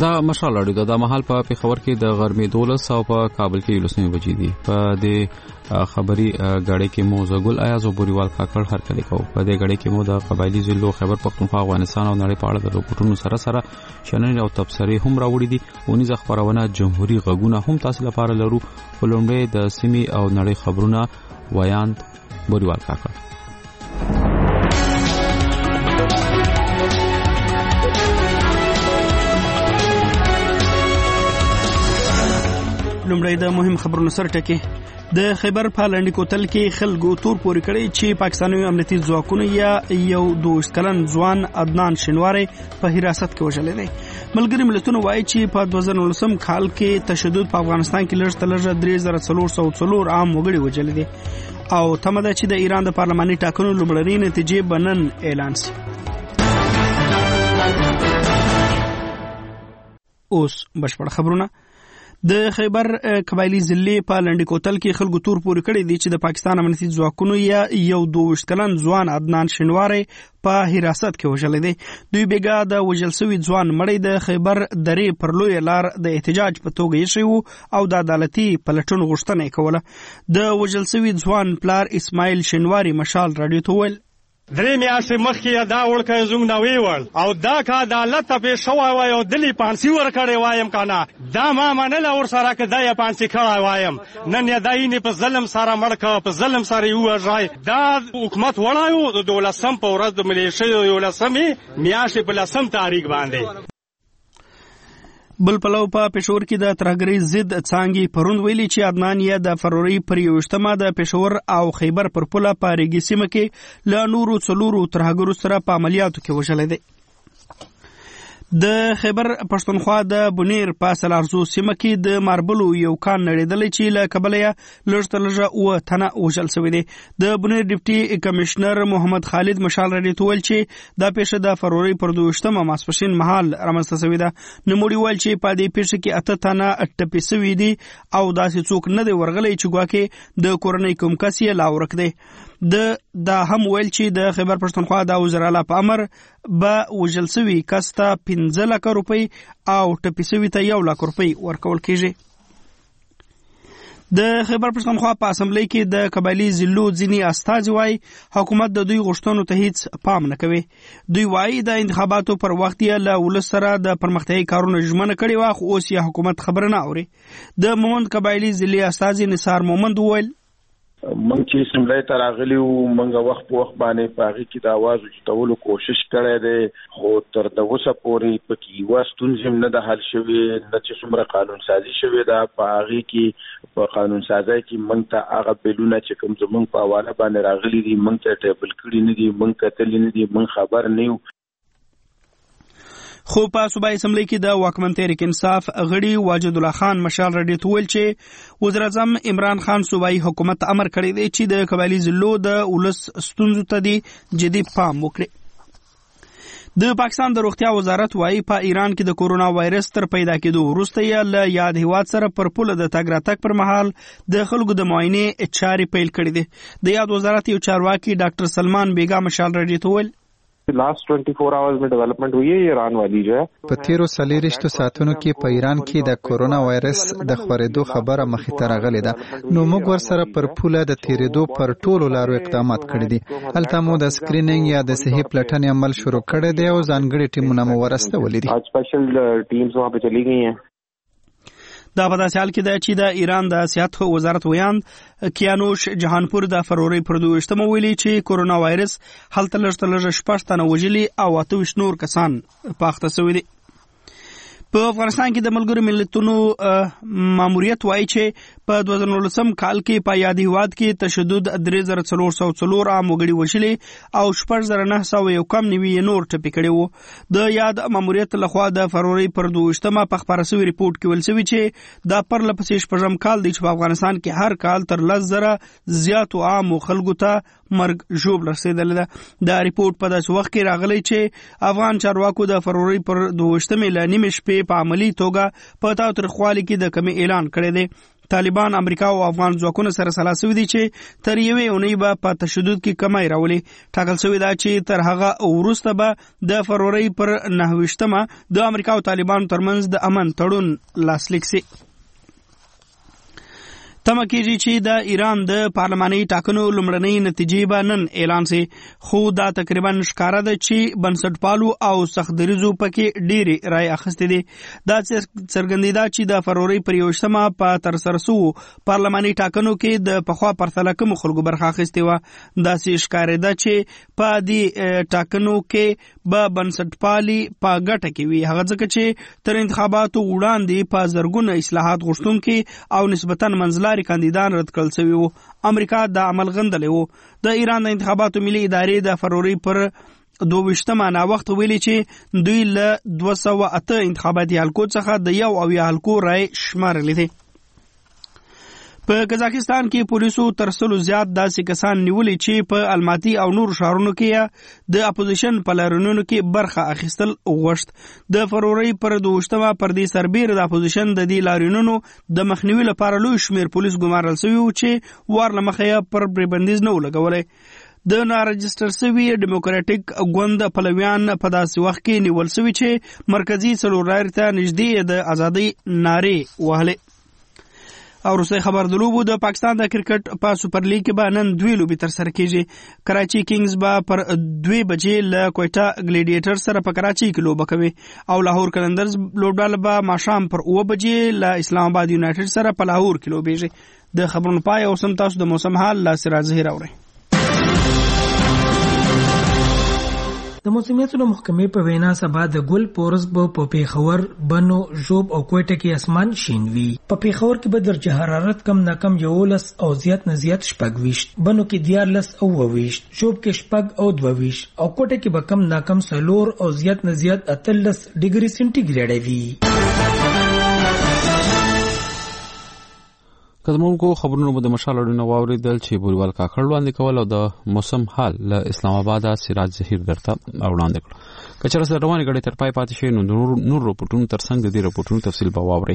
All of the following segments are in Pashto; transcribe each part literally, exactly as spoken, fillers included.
دا مشال اړیدو د مهال په پیښور کې د غرمې دولس او په کابل کې لسنی بجې دي. په دې خبري غړې کې مو زګل ایاز او بوريوال کاکړ هر کلی کو. په دې غړې کې مو د قبایلی ضلع خیبر پختونخوا افغانستان او نړۍ په اړه د رپورټونو سره سره شننې او تبصرې هم راوړي دي. ونیزه خبرونه جمهوریت غږونه هم تاسو لپاره لرو. ولومړی د سیمې او نړۍ خبرونه ویاند بوريوال کاکړ. لومړی د مهم خبرونو سره ټکی. د خیبر په لنډ کوتل کې خلکو تور پورې کړی چې پاکستاني امنیتي ځواکونه یا یو دوه کلن ځوان عدنان شینواری په حراست کې وژل دي. ملګری ملتونه وایي چې په دوه زره نولسم کال کې تشدد په افغانستان کې لږ تر لږه درې زره څلور سوه څلور عام وګړي وژل دي او تمه ده چې د ایران د پارلماني ټاکنو لومړنۍ نتیجې به نن اعلان شي. اوس بشپړ خبرونه. د خیبر قبایلی ضلع په لنډ کوتل کې خلکو تور پورې کړی دي چې د پاکستان امنیتي ځواکونو یا یو دوه کلن ځوان عدنان شینواری په حراست کې وژل دي. دوی بیګا د وژل شوی ځوان مړی د خیبر درې پر لوی لار د احتجاج په توګه یې شو او د عدالتي پلټون غوښتنه کوله. د وژل شوی ځوان پلار اسماعیل شینواری مشال رادیو ته ویل درې میاشتې مخکې دا وړکه زموږ نه ویول او دا که عدالت ته پېښ شوی وای او دلې پانسي ورکړی وایم که نه دا ما منله ورسره که دا یې پانسي کړی وایم. نن یې دا یې په ظلم سره مړ کړه، په ظلم سره یې ووژای. دا حکومت وړی و د دولسم په ورځ د ملیشیو یولسمې میاشتې په لسم تاریخ باندې. بل پلو په پېښور کې د ترهګرۍ ضد څانګې پروند ویلي چې عدنان یې د فروری پر یوویشتمه د پېښور او خیبر پر پوله په ریګي سیمه کې له نورو څلورو ترهګرو سره په عملیاتو کې وژلی دی. د خیبر پښتونخوا د بونیر په سلارزو سیمه کې د ماربلو یو کان نړېدلی چې له کبله یې لږ تر لږه اووه تنه وژل شوي دي. د بونیر ډیپټي کمشنر محمد خالد مشال رډي ته ویل چې دا پیښه د فروری پر دویشتمه ماسپښین مهال رامنځته شوې ده. نوموړي ویل چې په دې پیښه کې اته تنه ټپي شوي دي او داسې څوک نه دی ورغلی چې ګواکې د کورنۍ کوم کس یې لا ورک دی. د دا هم ویل چې د خیبر پښتونخوا د وزیراعلی په امر به وژل شوي کس ته پنځه لکه روپۍ او ټپي شوي ته یو لک روپۍ ورکول کېږي. د خیبر پښتونخوا په اسمبلی کې د قبایلی ضلعو ځینې استازي وایي حکومت د دوی غوښتنو ته هیڅ پام نه کوي. دوی وایي د انتخاباتو پر وخت یې له ولس سره د پرمختیایي کارونو ژمنه کړې وه خو اوس یې حکومت خبره نه اوري. د مومند قبایلی ضلع استازي نثار مومند وویل موږ چې اسمبلی ته راغلي وو موږ وخت په وخت باندې په هغې کې د اواز اوچتولو کوشش کړی دی خو تر اوسه پورې پکې یوه ستونزه هم نه ده حل شوې نه چې څومره قانون سازي شوې ده. په هغې کې په قانون سازۍ کې موږ ته هغه بیلونه چې کوم زموږ په حواله باندې راغلي دي موږ ته ټیبل کړي نه دي موږ کتلي نه دي موږ خبر نه یو. خو په صوبایي اسمبلی کې د واکمن تحریک انصاف غړي واجد الله خان مشال رډي ته ویل چې وزیر اعظم عمران خان صوبایي حکومت امر کړی دی چې د قبایلی ضلعو د ولس ستونزو ته دی جدي پام وکړي. د پاکستان د روغتیا وزارت وايي په ایران کې د کورونا وایرس تر پیدا کېدو وروسته یې له یاد هیواد سره پر پوله د تګ راتګ پر مهال د خلکو د معاینې چارې پیل کړې دي. د یاد وزارت یو چارواکي ډاکټر سلمان بیگا مشال رډي ته ویل लास्ट चौबीस आवर्स में डेवलपमेंट हुई है ایران والی جو ہے په تیرو څلوېښتو ساعتونو کې په ایران کې د کورونا وایرس د خورېدو خبره مخې ته راغلې ده. نو موږ ورسره پر پوله د تیرېدو پر ټولو لارو اقدامات کړي دي. هلته مو د سکرینینګ یا د صحي پلټنې عمل شروع کړی دی او ځانګړي ټیمونه مو ورستولي دي. سپیشل ټیمز وहाँ पे चली गई हैं. دا په داسې حال کې ده چې د ایران د صحت وزارت ویاند کیانوش جهانپور د فروری پر دویشتمه ویلي چې کورونا وایرس هلته لږ تر لږه شپږ تنه وژلي او اته ویشت نور کسان پاخته شوي دي. په افغانستان کې د ملګرو ملتونو ماموریت وایي چې په دوه زره نولسم کال کې په یاد هیواد کې تشدد درې زره څلور سوه څلور عام وګړي وژلي او شپږ زره نهه سوه یو کم نوي نور ټپي کړي وو. د یاد ماموریت لخوا د فروری پر دویشتمه په خپاره شوي ریپورټ کې ویل شوي چې دا پرله پسې شپږم کال دی چې په افغانستان کې هر کال تر لس زره زیاتو عامو خلکو ته مرګ ژوبل رسېدلی ده. دا ریپورټ په داسې وخت کې راغلی چې افغان چارواکو د فروری پر دویشتمې له نیمې شپې په عملي توګه په تاوتریخوالي کې د کمې اعلان کړی دی. طالبان امریکا او افغان ځواکونو سره سلا شوي دي چې تر یوې اونۍ به په تشدد کې کمی راولي. ټاکل شوی دا چې تر هغه وروسته به د فروری پر نهه ویشتمه د امریکا او طالبانو ترمنځ د امن تړون لاسلیک شي. تمه کېږي چې د ایران د پارلماني ټاکنو لومړنۍ نتیجې به نن اعلان شي، خو دا تقریبا ښکاره ده چې بنسټپالو او سختدریځو پکې ډېرې رایې اخیستې دي. دا څرګندېده چې د فروری پر یوویشتمه په ترسره شوو پارلماني ټاکنو کې د پخوا پرتله کمو خلکو برخه اخیستې وه. داسې ښکارېده چې په دې ټاکنو کې به بنسټپالي په ګټه کې وي، هغه ځکه چې تر انتخاباتو وړاندې په زرګونه اصلاحات غوښتونکي او نسبتاً منځلاري کاندیدان رد کړل شوي وو. امریکا د عمل غندلی وو. د ایران د انتخاباتو ملي ادارې د فروری پر دوه ویشتمه ناوخته ویلي چې دوی له دوه سوه اته انتخاباتي حلقو څخه د یو اویا حلقو رایې شمارلې دي. په قزاقستان کې پولیسو تر سلو زیات داسې کسان نیولي چې په الماتي او نور ښارونو کې د اپوزیشن په لاریونونو کې برخه اخیستل غوښت. د فروری پر دوه ویشتمه پر دې سربېره د اپوزیشن د دې لاریونونو د مخنیوي لپاره لوی شمېر پولیس ګمارل شوي وو چې وار له مخه یې پر پرې بندیز نه و لګولی. د نارجسټر شوي ډیموکراټیک ګوند پلویان په داسې وخت کې نیول شوي چې مرکزي څلور لارې ته نږدې د ازادۍ نارې وهلې. او روسي خبر د لوبو د پاکستان د کرکټ په سوپر لیګ کې به نن دوی لوبي تر سره کیږي. کراچي کینګز به پر دوی بجې له کوټا ګلیډیټر سره په کراچي کې لوبه کوي او لاهور کلندرز لوبډال به ماښام پر اوه بجې له اسلام آباد یونایټډ سره په لاهور کې لوبېږي. د خبرونو پای او سم تاسو د موسم حال لا سراج زهیر اورئ. د موسمیاتو محکمې په وینا سبا د ګل پورس په پیښور، بنو، ژوب او کوټه کې اسمان شین وي. په پیښور کې به درجه حرارت کم نه کم یولس او زیات نه زیات شپږ ویشت، بنو کې دیارلس او اووه ویشت، ژوب کې شپږ او دوه ویشت او کوټه کې به کم نه کم څلور او زیات نه زیات اتلس ډیګري سنټیګریډ وي. کزمونکو خبرونو به د مشال اړونو واوریدل چې بوریوال کاکړ وړاندې کول او د موسم حال له اسلام آباد سراج زهیر درته وړاندې کړ. کچره سره روانې غړي تر پای پاتې شي نو نور نور رپورټونو ترڅنګ د دې رپورټونو تفصیل به واورئ.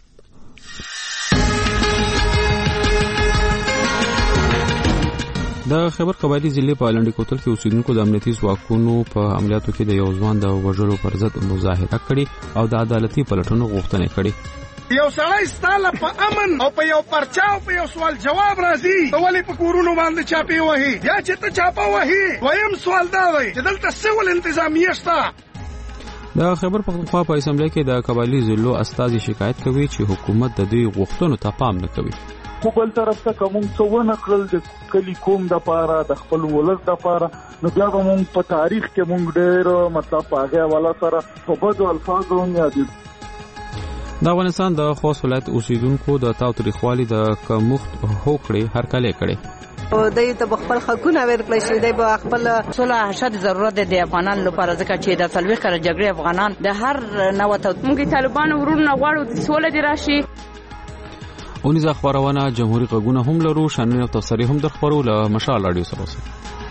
د خیبر قبایلی ضلع په لنډی کوتل کې اوسیدونکو د امنیتي ځواکونو په عملیاتو کې د یو ځوان د وژلو پر ضد مظاهره کړې او د عدالتي پلټنو غوښتنه کړې. یو سړی ستاله په امن او په یو پرچا او په یو سوال جواب راځي، ته ولې په کورونو باندې چاپې وهي؟ یا چې ته چاپه وهي. دویم سوال دا دی چې دلته سیول انتظامیه شته. د خیبر پختونخوا په اسمبلی کې د قبایلی ضلعو استازي شکایت کوي چې حکومت د دوی غوښتنو ته پام نه کوي. خو بل طرف ته کوم څه ونه کړل د کلی کوم د پاره د خپل ولر د پاره، نو بیا به مونږ په تاریخ کې مونږ ډېر مطلب هغه والا سره په بدو الفاظو یادو. د افغانستان د خوست ولایت اوسیدونکو د تاوتریخوالي د کمښت هوکړې هرکلی کړې. دوی ته خپل حقونه ورکړل شي، دوی به خپل صلح شد ضرورت دی افغانان لپاره، ځکه چې د څلوېښت کاله جګړې افغانان د هر نوع ته موږ طالبان ورونه غواړو سوله دې راشي. اونیزه خبرونه جمهوریت غږونه هم لرو، شانونه او تفسیر هم در خبرو له مشال رادیو سره اوسئ.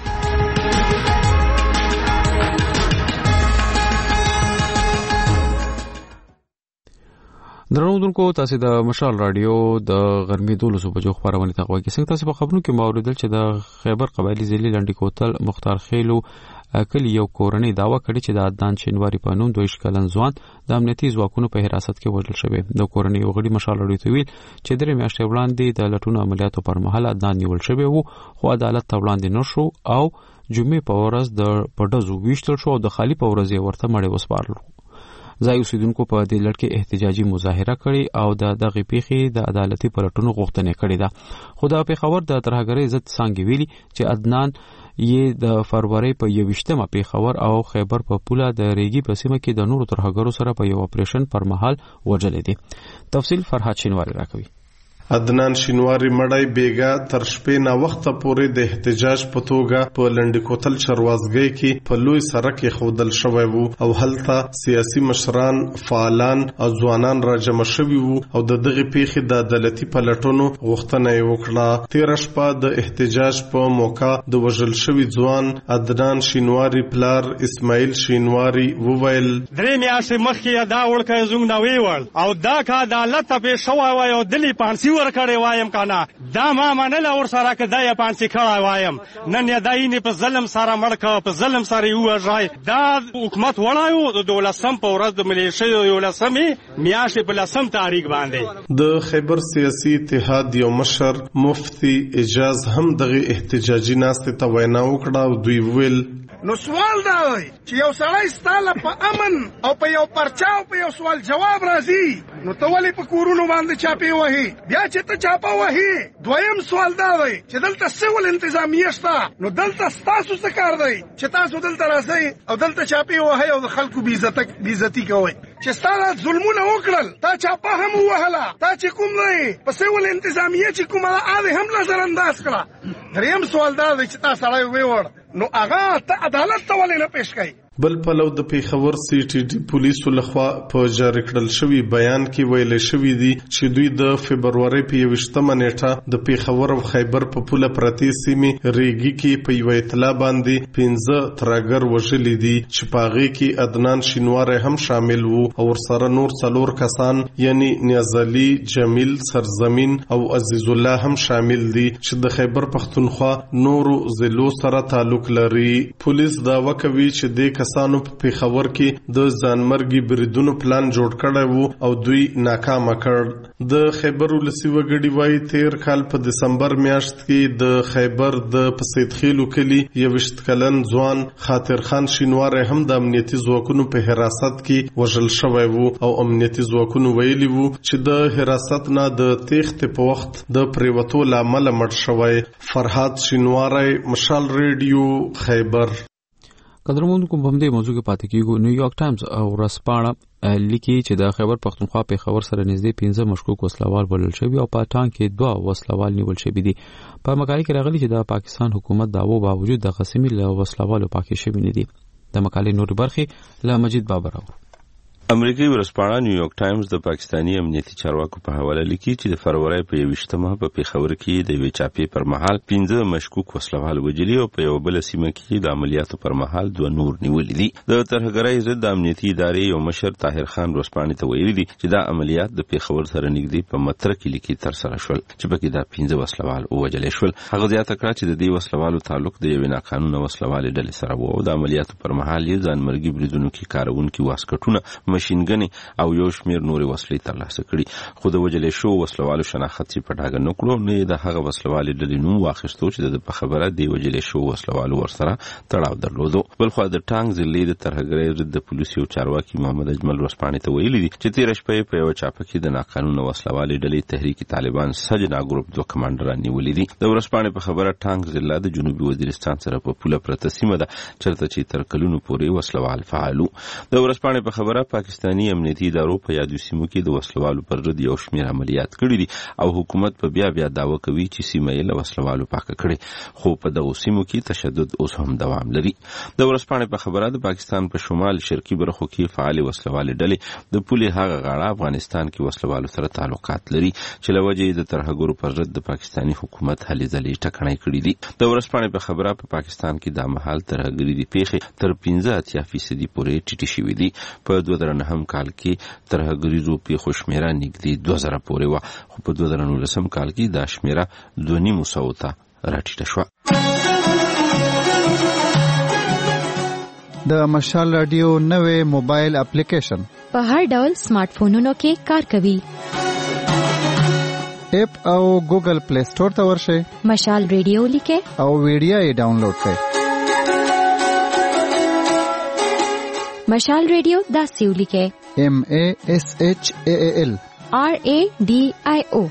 درنوونکو تاسو د مشال رادیو د غرمې دولسو بجو خبرونه ته غوږی څنګه تاسو په خبرونو کې موریدل چې د خیبر قبایلی ضلع لنډی کوتل مختار خیلو کلی یو کورنۍ داوا کړې چې د عدنان شینواری په نوم دوه کلن ځوان د امنیتي ځواکونو په حراست کې وژل شوی. د کورنۍ وګړي مشال رادیو ته ویل چې درې میاشتې وړاندې د لټون عملیاتو پر مهال عدنان نیول شوی وو، خو عدالت ته وړاندې نشو او جمعې په ورځ د پډزو ویشتل شو او د خالی په ورځ ورته مړی وسپارل. ځای اوسیدونکو په دې لړ کې احتجاجي مظاهره کړې او د دغې پیښې د عدالتي پلټنو غوښتنه کړې ده. خو د پیښور د ترهګرۍ ضد څانګې ویلي چې عدنان یې د فروری په یوویشتمه پیښور او خیبر په پوله د ریګي په سیمه کې د نورو ترهګرو سره په یو اپریشن پر مهال وژلې دي. تفصیل فرحات شینواری راکوي. عدنان شینواری مړی بیګا تر شپې نا وخت پورې د احتجاج په توګه په لنډی کوتل چروازګۍ کې په لوی سړک خودل شوی وو او هلته سیاسي مشران، فعالان او ځوانان را جمع شوي وو او د دغه پیښې د عدالتي پلټنو غوښتنه یې وکړه. تیر شپه د احتجاج په موقع د وژل شوي ځوان عدنان شینواری پلار اسماعیل شینواری وویل درې میاشتې مخکې دا وړکه زموږ نه ویول او دا کا عدالت ته پیښ شوی وای او دلی پانسی ور کړې وایم کنه دا ما منل اور سره که دا یې پانسی کړه وایم نن یې داینې په ظلم سره مړ کړه په ظلم سره یې ووژای دا حکومت وړایو د دولسم په ورځ د ملیشیو یولسمې میاشتې په لسم تاریخ باندې د خیبر سیاسي اتحاد یو مشر مفتی اجاز هم دغه احتجاجي ناستې ته وینا وکړه او دوی ویل نو سوال دا دی چې یو سړی ستاله په امن او په یو پرچا او په یو سوال جواب راځي نو ته ولې په کورونو باندې چاپې وهي بیا چې ته چاپه وهي دویم سوال دا دی چې دلته سیول انتظامیه شته نو دلته ستاسو څه کار دی چې تاسو دلته راځئ او دلته چاپې وهئ او د خلکو بېعزتي کوئ چې ستا ظلمونه وکړل تا چاپه هم ووهله تا چې کوم دی په سیول انتظامیه چې کومه ده هغې هم نظر انداز کړه دریم سوال دا دی چې تا سړی ویوړ نو هغه ته عدالت ته ولې نه پیش کوي بل پلو د پیښور سی ټي ډي پولیسو لخوا په جاری کړل شوی بیان کې ویل شوی دی چې دوی د فبرवरी په یوشتمه نیټه د پیښور او خیبر په پوله پرتی سیمې ریګي کې په یو اطلاع باندې پنځه ترګر وژلي دي چې پاغي کې عدنان شینوار هم شامل وو او سره نور څلور کسان یعنی نیازعلی جمیل سرزمین او عزیز الله هم شامل دي چې د خیبر پختونخوا نور ضلعو سره تعلق لري پولیس داوا کوي چې د کسانو په پیښور کې د ځانمرګي بریدونو پلان جوړ کړی وو او دوی ناکام کړ د خیبر ولسی وګړي وایي تیر کال په دسمبر میاشت کې د خیبر د پسیدخیلو کلی یوشت کلن ځوان خاطر خان شینوار هم د امنیتي ځواکونو په حراست کې وژل شوی وو او امنیتي ځواکونو ویلي وو چې د حراست نه د تېښتې په وخت د پریوتو لامل مړ شوی فرهاد شینوار مشال ریډیو خیبر قدرمن کوم په دې موضوع کې پاتې کیږو نیویارک ټایمز او ورځپاڼه لیکي چې د خیبر پختونخوا په خبر سره نږدې پنځه مشکوک وسلوال بلل شوی او په ټانک کې دوه وسلوال نیول شوی دي په مقاله کې راغلي چې د پاکستان حکومت داوو باوجود د قسمی له وسلوالو پاکې شوی نه دي د مقالې نور برخې له مجید بابر امریکایي ورځپاڼه نیویارک ټایمز د پاکستانی امنیتي چارواکو په حواله لیکي چې د فروری په یوشتمه په پیښور کې د یوې چاپې پر مهال پنځه مشکوک وسلوال وژلي او په یو بل سیمه کې د عملیاتو پر مهال دوه نور نیولي دي د ترهګرۍ ضد د امنیتي ادارې یو مشر طاهر خان ورځپاڼې ته ویلي دي چې دا عملیات د پیښور سره نږدې په متره کلي کې ترسره شول چې پکې دا پنځه وسلوال وژل شول هغه زیاته کړه چې د دې وسلوالو تعلق د یوې ناقانونه وسلوالې ډلې سره و او د عملیاتو پر مهال یې ځانمرګي بریدونو کې کارونکي واسکټونه ماشینګنې او یو شمیر نورې وسلې ترلاسه کړي خو د وژلې شو وسلوالو شناخت یې په ډاګه نه کړو نه د هغه وسلوالې ډلې نوم واخیستو چې د په خبره دی وژلې شو وسلوالو ورسره تړاو درلودو بلخو د ټانګ ضلع د ترهګرۍ ضد د پولیسو چارواکي محمد اجمل ورځپاڼې ته ویلي دي چې تېره شپه په یوه چاپه کې د ناقانونه وسلوالې ډلې تحریک طالبان سجنا ګروپ دوه کمانډران نیولي دي د ورځپاڼې په خبره ټانګ ضلع د جنوبي وزیرستان سره په پوله پرته سیمه ده چېرته چې تر کلونو پورې وسلوال فعالو د ورځپاڼې په خبره پاکستاني امنیتي ادارو په یادو سیمو کې د وسلوالو پر ضد یو شمېر عملیات کړي دي او حکومت په بیا بیا دعوه کوي چې سیمه یې له وسلوالو پاکه کړي خو په دغو سیمو کې تشدد اوس هم دوام لري د ورځپاڼې په خبره د پاکستان په شمال شرقي برخو کې فعالې وسلوالې ډلې د پولې هغه غاړه افغانستان کې وسلوالو سره تعلقات لري چې له وجې د ترهګرو پر ضد د پاکستاني حکومت هلې ځلې ټکنۍ کړي دي د ورځپاڼې په خبره په پاکستان کې دا مهال ترهګري دي پیښې تر پنځه اتیا فیصدي پورې ټیټې شوي دي په دوه زره نهم کال کې ترهګریزو پیښو شمېره نږدې دوه زره پورې وه خو په دوه زره نولسم کال کې دا شمېره دوه نیم سوو ته راټیټه شوه د مشال رادیو نوې موبایل اپلیکیشن په هر ډول سمارټ فونونو کې کار کوي اپ او ګوګل پلی سٹور ته ورشئ مشال رادیو لیکئ او ویډیو یې ډاونلوډ کړئ مشال رادیو داسې ولیکئ M A S H A A L R A D I O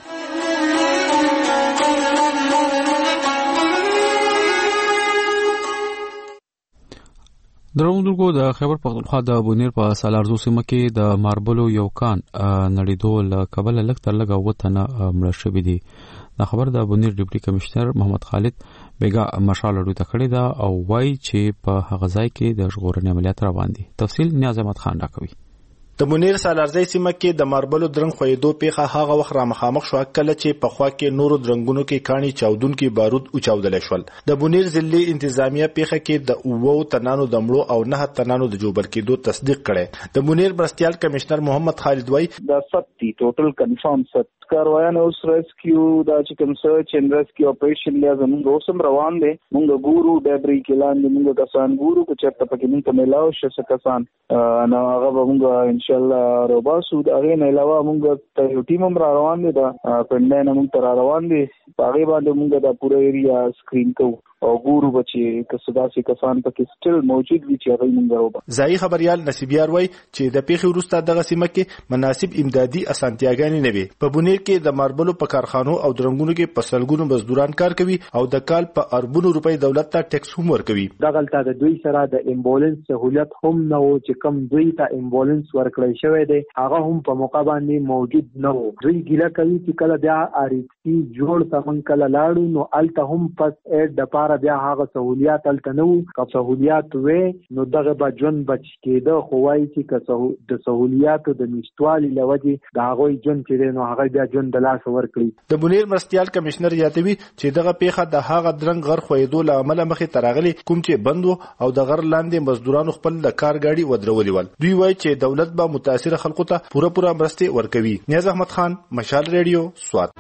دروندونکو د خیبر پختونخوا د بونیر په سالارزو سیمه کې د ماربلو یو کان نړیدو له کبله لږ تر لږه اووه تنه مړه شوي دي دا خبر د بونیر ډیپټي کمشنر محمد خالد بیګا مشال راډیو ته کړې ده او وایي چې په هغه ځای کې د ژغورنې عملیات روان دي تفصیل نیاز احمد خان راکوي د منیر سالارزی سیمه کې د ماربلو درنګ خویدو پیخه هغه وخت را مخامخ شو کله چې په خوا کې نورو درنګونو کې کانی چاودونکو بارود او چاودل شول. د منیر ضلعي انتظامیه پیخه کې د اوو تنانو د مړو او نه تنانو د جوبر کېدو تصدیق کړي. د منیر مرستيال کمشنر محمد خالد وای د ستی ټوټل کنفرم ست کاروایانه اوس ریسکیو دا چې کوم سرچ اینڈ ریسکیو اپریشن یا زموږ اوسم روان دي. مونږ ګورو ډبري کلان مونږ کسان ګورو چې چرته پکې مونږ ملاو شې کسان نو هغه مونږ ان شاء الله روباسو دا غي نه علاوه مونږ ته یو ټیم هم روان دي دا پندنه مونږ تر روان دي هغه باندې مونږ دا پوره ایریا سکرین کوو او ګورو بچي کسدا سي کسان پکې سټل موجود وي چې هغه مونږ روبا. ځای خبريال نصیبیار وای چې د پیښې وروسته دغه سیمه کې مناسب امدادي اسانتیاګانې نه وي. په بنیر کې د ماربلو په کارخانو او درنګونو کې پسلګونو مزدوران کار کوي او د کال په اربونو روپۍ دولت ته ټیکس هم ورکوي. دغلته د دوی سره د امبولانس سہولت هم نه و چې کم دوی ته امبولانس ورکړی شوی دی هغه هم په موقع باندې موجود نه و. دوی ګیله کوي چې کله بیا اړیکي جوړ تمن کله لاړو نو الته هم پس اډ د پاره بیا هغه سہولیات الته نو که سہولیات وې نو دغه بجون بچ کېده خو وایي چې که د سہولیاتو د نشټوالي لوجې د هغوی جون چې نو هغه بیا جون د لاس ورکړي. د منیر مرستيال کمشنر یادوي چې دغه پیښه د هغه درنګ غر خویدو له عمله مخې تراغلي کوم چې بند او د غر لاندې مزدورانو خپل د کار گاډي ودرولي ول. دوی وایي چې دولت به متاثر خلکو ته پوره پوره مرستې ورکوي. نیاز احمد خان، مشال ریډیو، سوات.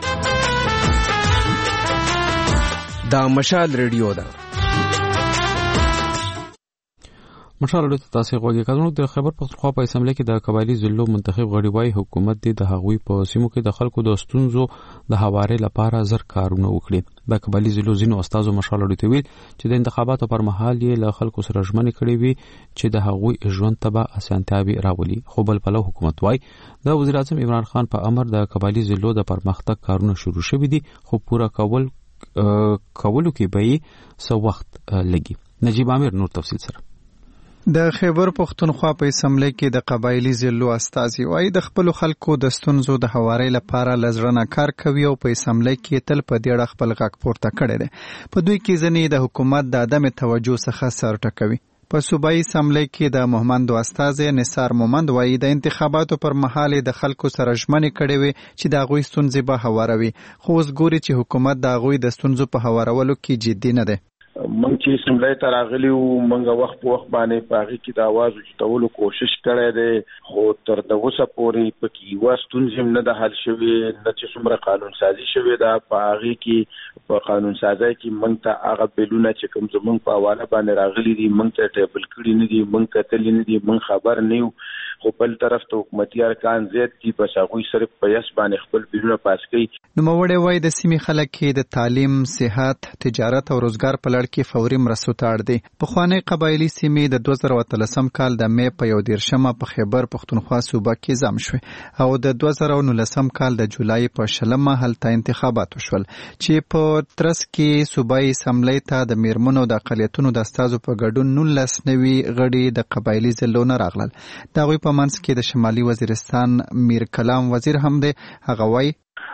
دا مشال ریډیو ده. مشال ریډیو ته تاسو غوږی کړئ. د خبر پختونخوا په اسمبلی کې د قبایلی ضلعو منتخب غړي وای حکومت د هغوی په سیمو کې د خلکو د ستونزو د هواري لپاره زر کارونه وکړي. د قبایلی ضلعو ځینو استادو مشال ریډیو ته ویل چې د انتخاباتو پر مهال یې له خلکو سره ژمنې کړې وي چې د هغوی ژوند ته به اسانتیاوي راولي. خو بل پلو حکومت وای د وزیر اعظم عمران خان په امر د قبایلی ضلعو د پرمختګ کارونه شروع شوي دي خو پورا کول کولو کې به څه وخت لګي. نجیب عامر نور تفصیل سره. د خیبر پختونخوا په اسمبلی کې د قبایلی ضلعو استازي وایي د خپل خلکو د ستونزو د هواري لپاره لزرنه کار کوي او په اسمبلی کې تل په دې اړه خپل غږ پورته کړی دی. په دوی کې ځنې د حکومت د عدم توجه څخه سر ټکوي. په صوبایي اسمبلی کې د محمد استازي نثار مومند وایي د انتخاباتو پر مهال د خلکو سره ژمنې کړې وي چې د هغوی ستونزې به هواروي خو اوس ګوري چې حکومت د هغوی د ستونزو په هوارولو کې جدي نه دی. مونږ چې اسمبلی ته راغلي وو مونږ وخت په وخت باندې په هغې کې د اواز اوچتولو کوشش کړی دی خو تر اوسه پورې پکې یوه ستونزې هم نه ده حل شوې نه چې څومره قانون سازي شوې ده. په هغې کې په قانون سازۍ کې مونږ ته هغه بیلونه چې کوم زمونږ په حواله باندې راغلي دي مونږ ته ټیبل کړي نه دي مونږ کتلي نه دي مونږ خبر نه یو. خو بل طرف ته حکومتي ارکان زیات دي بس هغوی صرف په یس باندې خپل بیلونه پاس کوي. نوموړی وایي د سیمې خلک کې د تعلیم، صحت، تجارت او روزګار په لړ کې فوري مرستو ته اړ دي. پخوانۍ قبایلي سیمې د دوه زره اتلسم کال د مې په یو دېرشمه په خیبر پختونخوا صوبه کې ضم شوې او د دوه زره نولسم کال د جولای په شلمه هلته انتخابات وشول چې په ترڅ کې صوبایي اسمبلی ته د میرمنو د اقلیتونو د استازو په ګډون نولس نوي غړي د قبایلي ضلعو نه راغلل. د هغوی په منځ کې د شمالي وزیرستان میر کلام وزیر هم دی. هغه وایي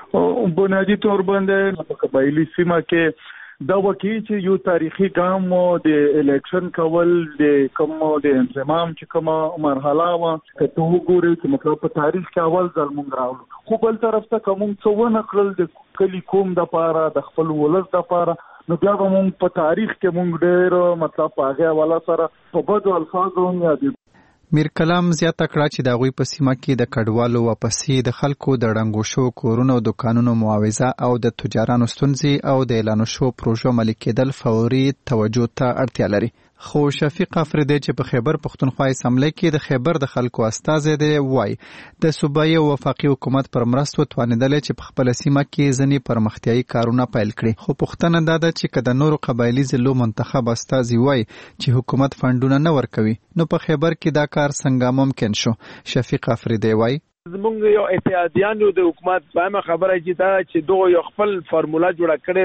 بنیادی طور باندې په قبایلی سیمه کې دا وکی چې یو تاریخي ګام د الیکشن کول د کوم د انضمام چې کوم مرحله وا ته وګورئ چې مطلب په تاریخ کې اول ځل مونږ راغلو خو بل طرف ته کوم څه ونه کړل د کلی کوم د پاره د خپل ولس د پاره نو بیا مونږ په تاریخ کې مونږ ډېر مطلب هغه والا سره په بدو الفاظو یاد. میر کلام زیاته کړه چې د هغوی په سیمه کې د کډوالو واپسي د خلکو د ړنګو شو کورونو او دکانونو معاوضه او د تجارانو ستونزې او د اعلان شو پروژو عملي کېدل فوري توجه ته اړتیا لري. خو شفیق افریدی چې په خیبر پختونخوا اسمبلی کې د خیبر د خلکو استازی دی وایي د صوبایي او وفاقي حکومت پر مرستو توانېدلی چې په خپله سیمه کې ځینې پرمختیایي کارونه پیل کړي. خو پوښتنه دا ده چې که د نورو قبایلي ضلعو منتخب استازي وایي چې حکومت فنډونه نه ورکوي نو په خیبر کې دا کار څنګه ممکن شو. شفیق افریدی وایي زمونږ یو اتحادیانو د حکومت په خبره چې دا چې دغه یو خپل فرموله جوړه کړې ده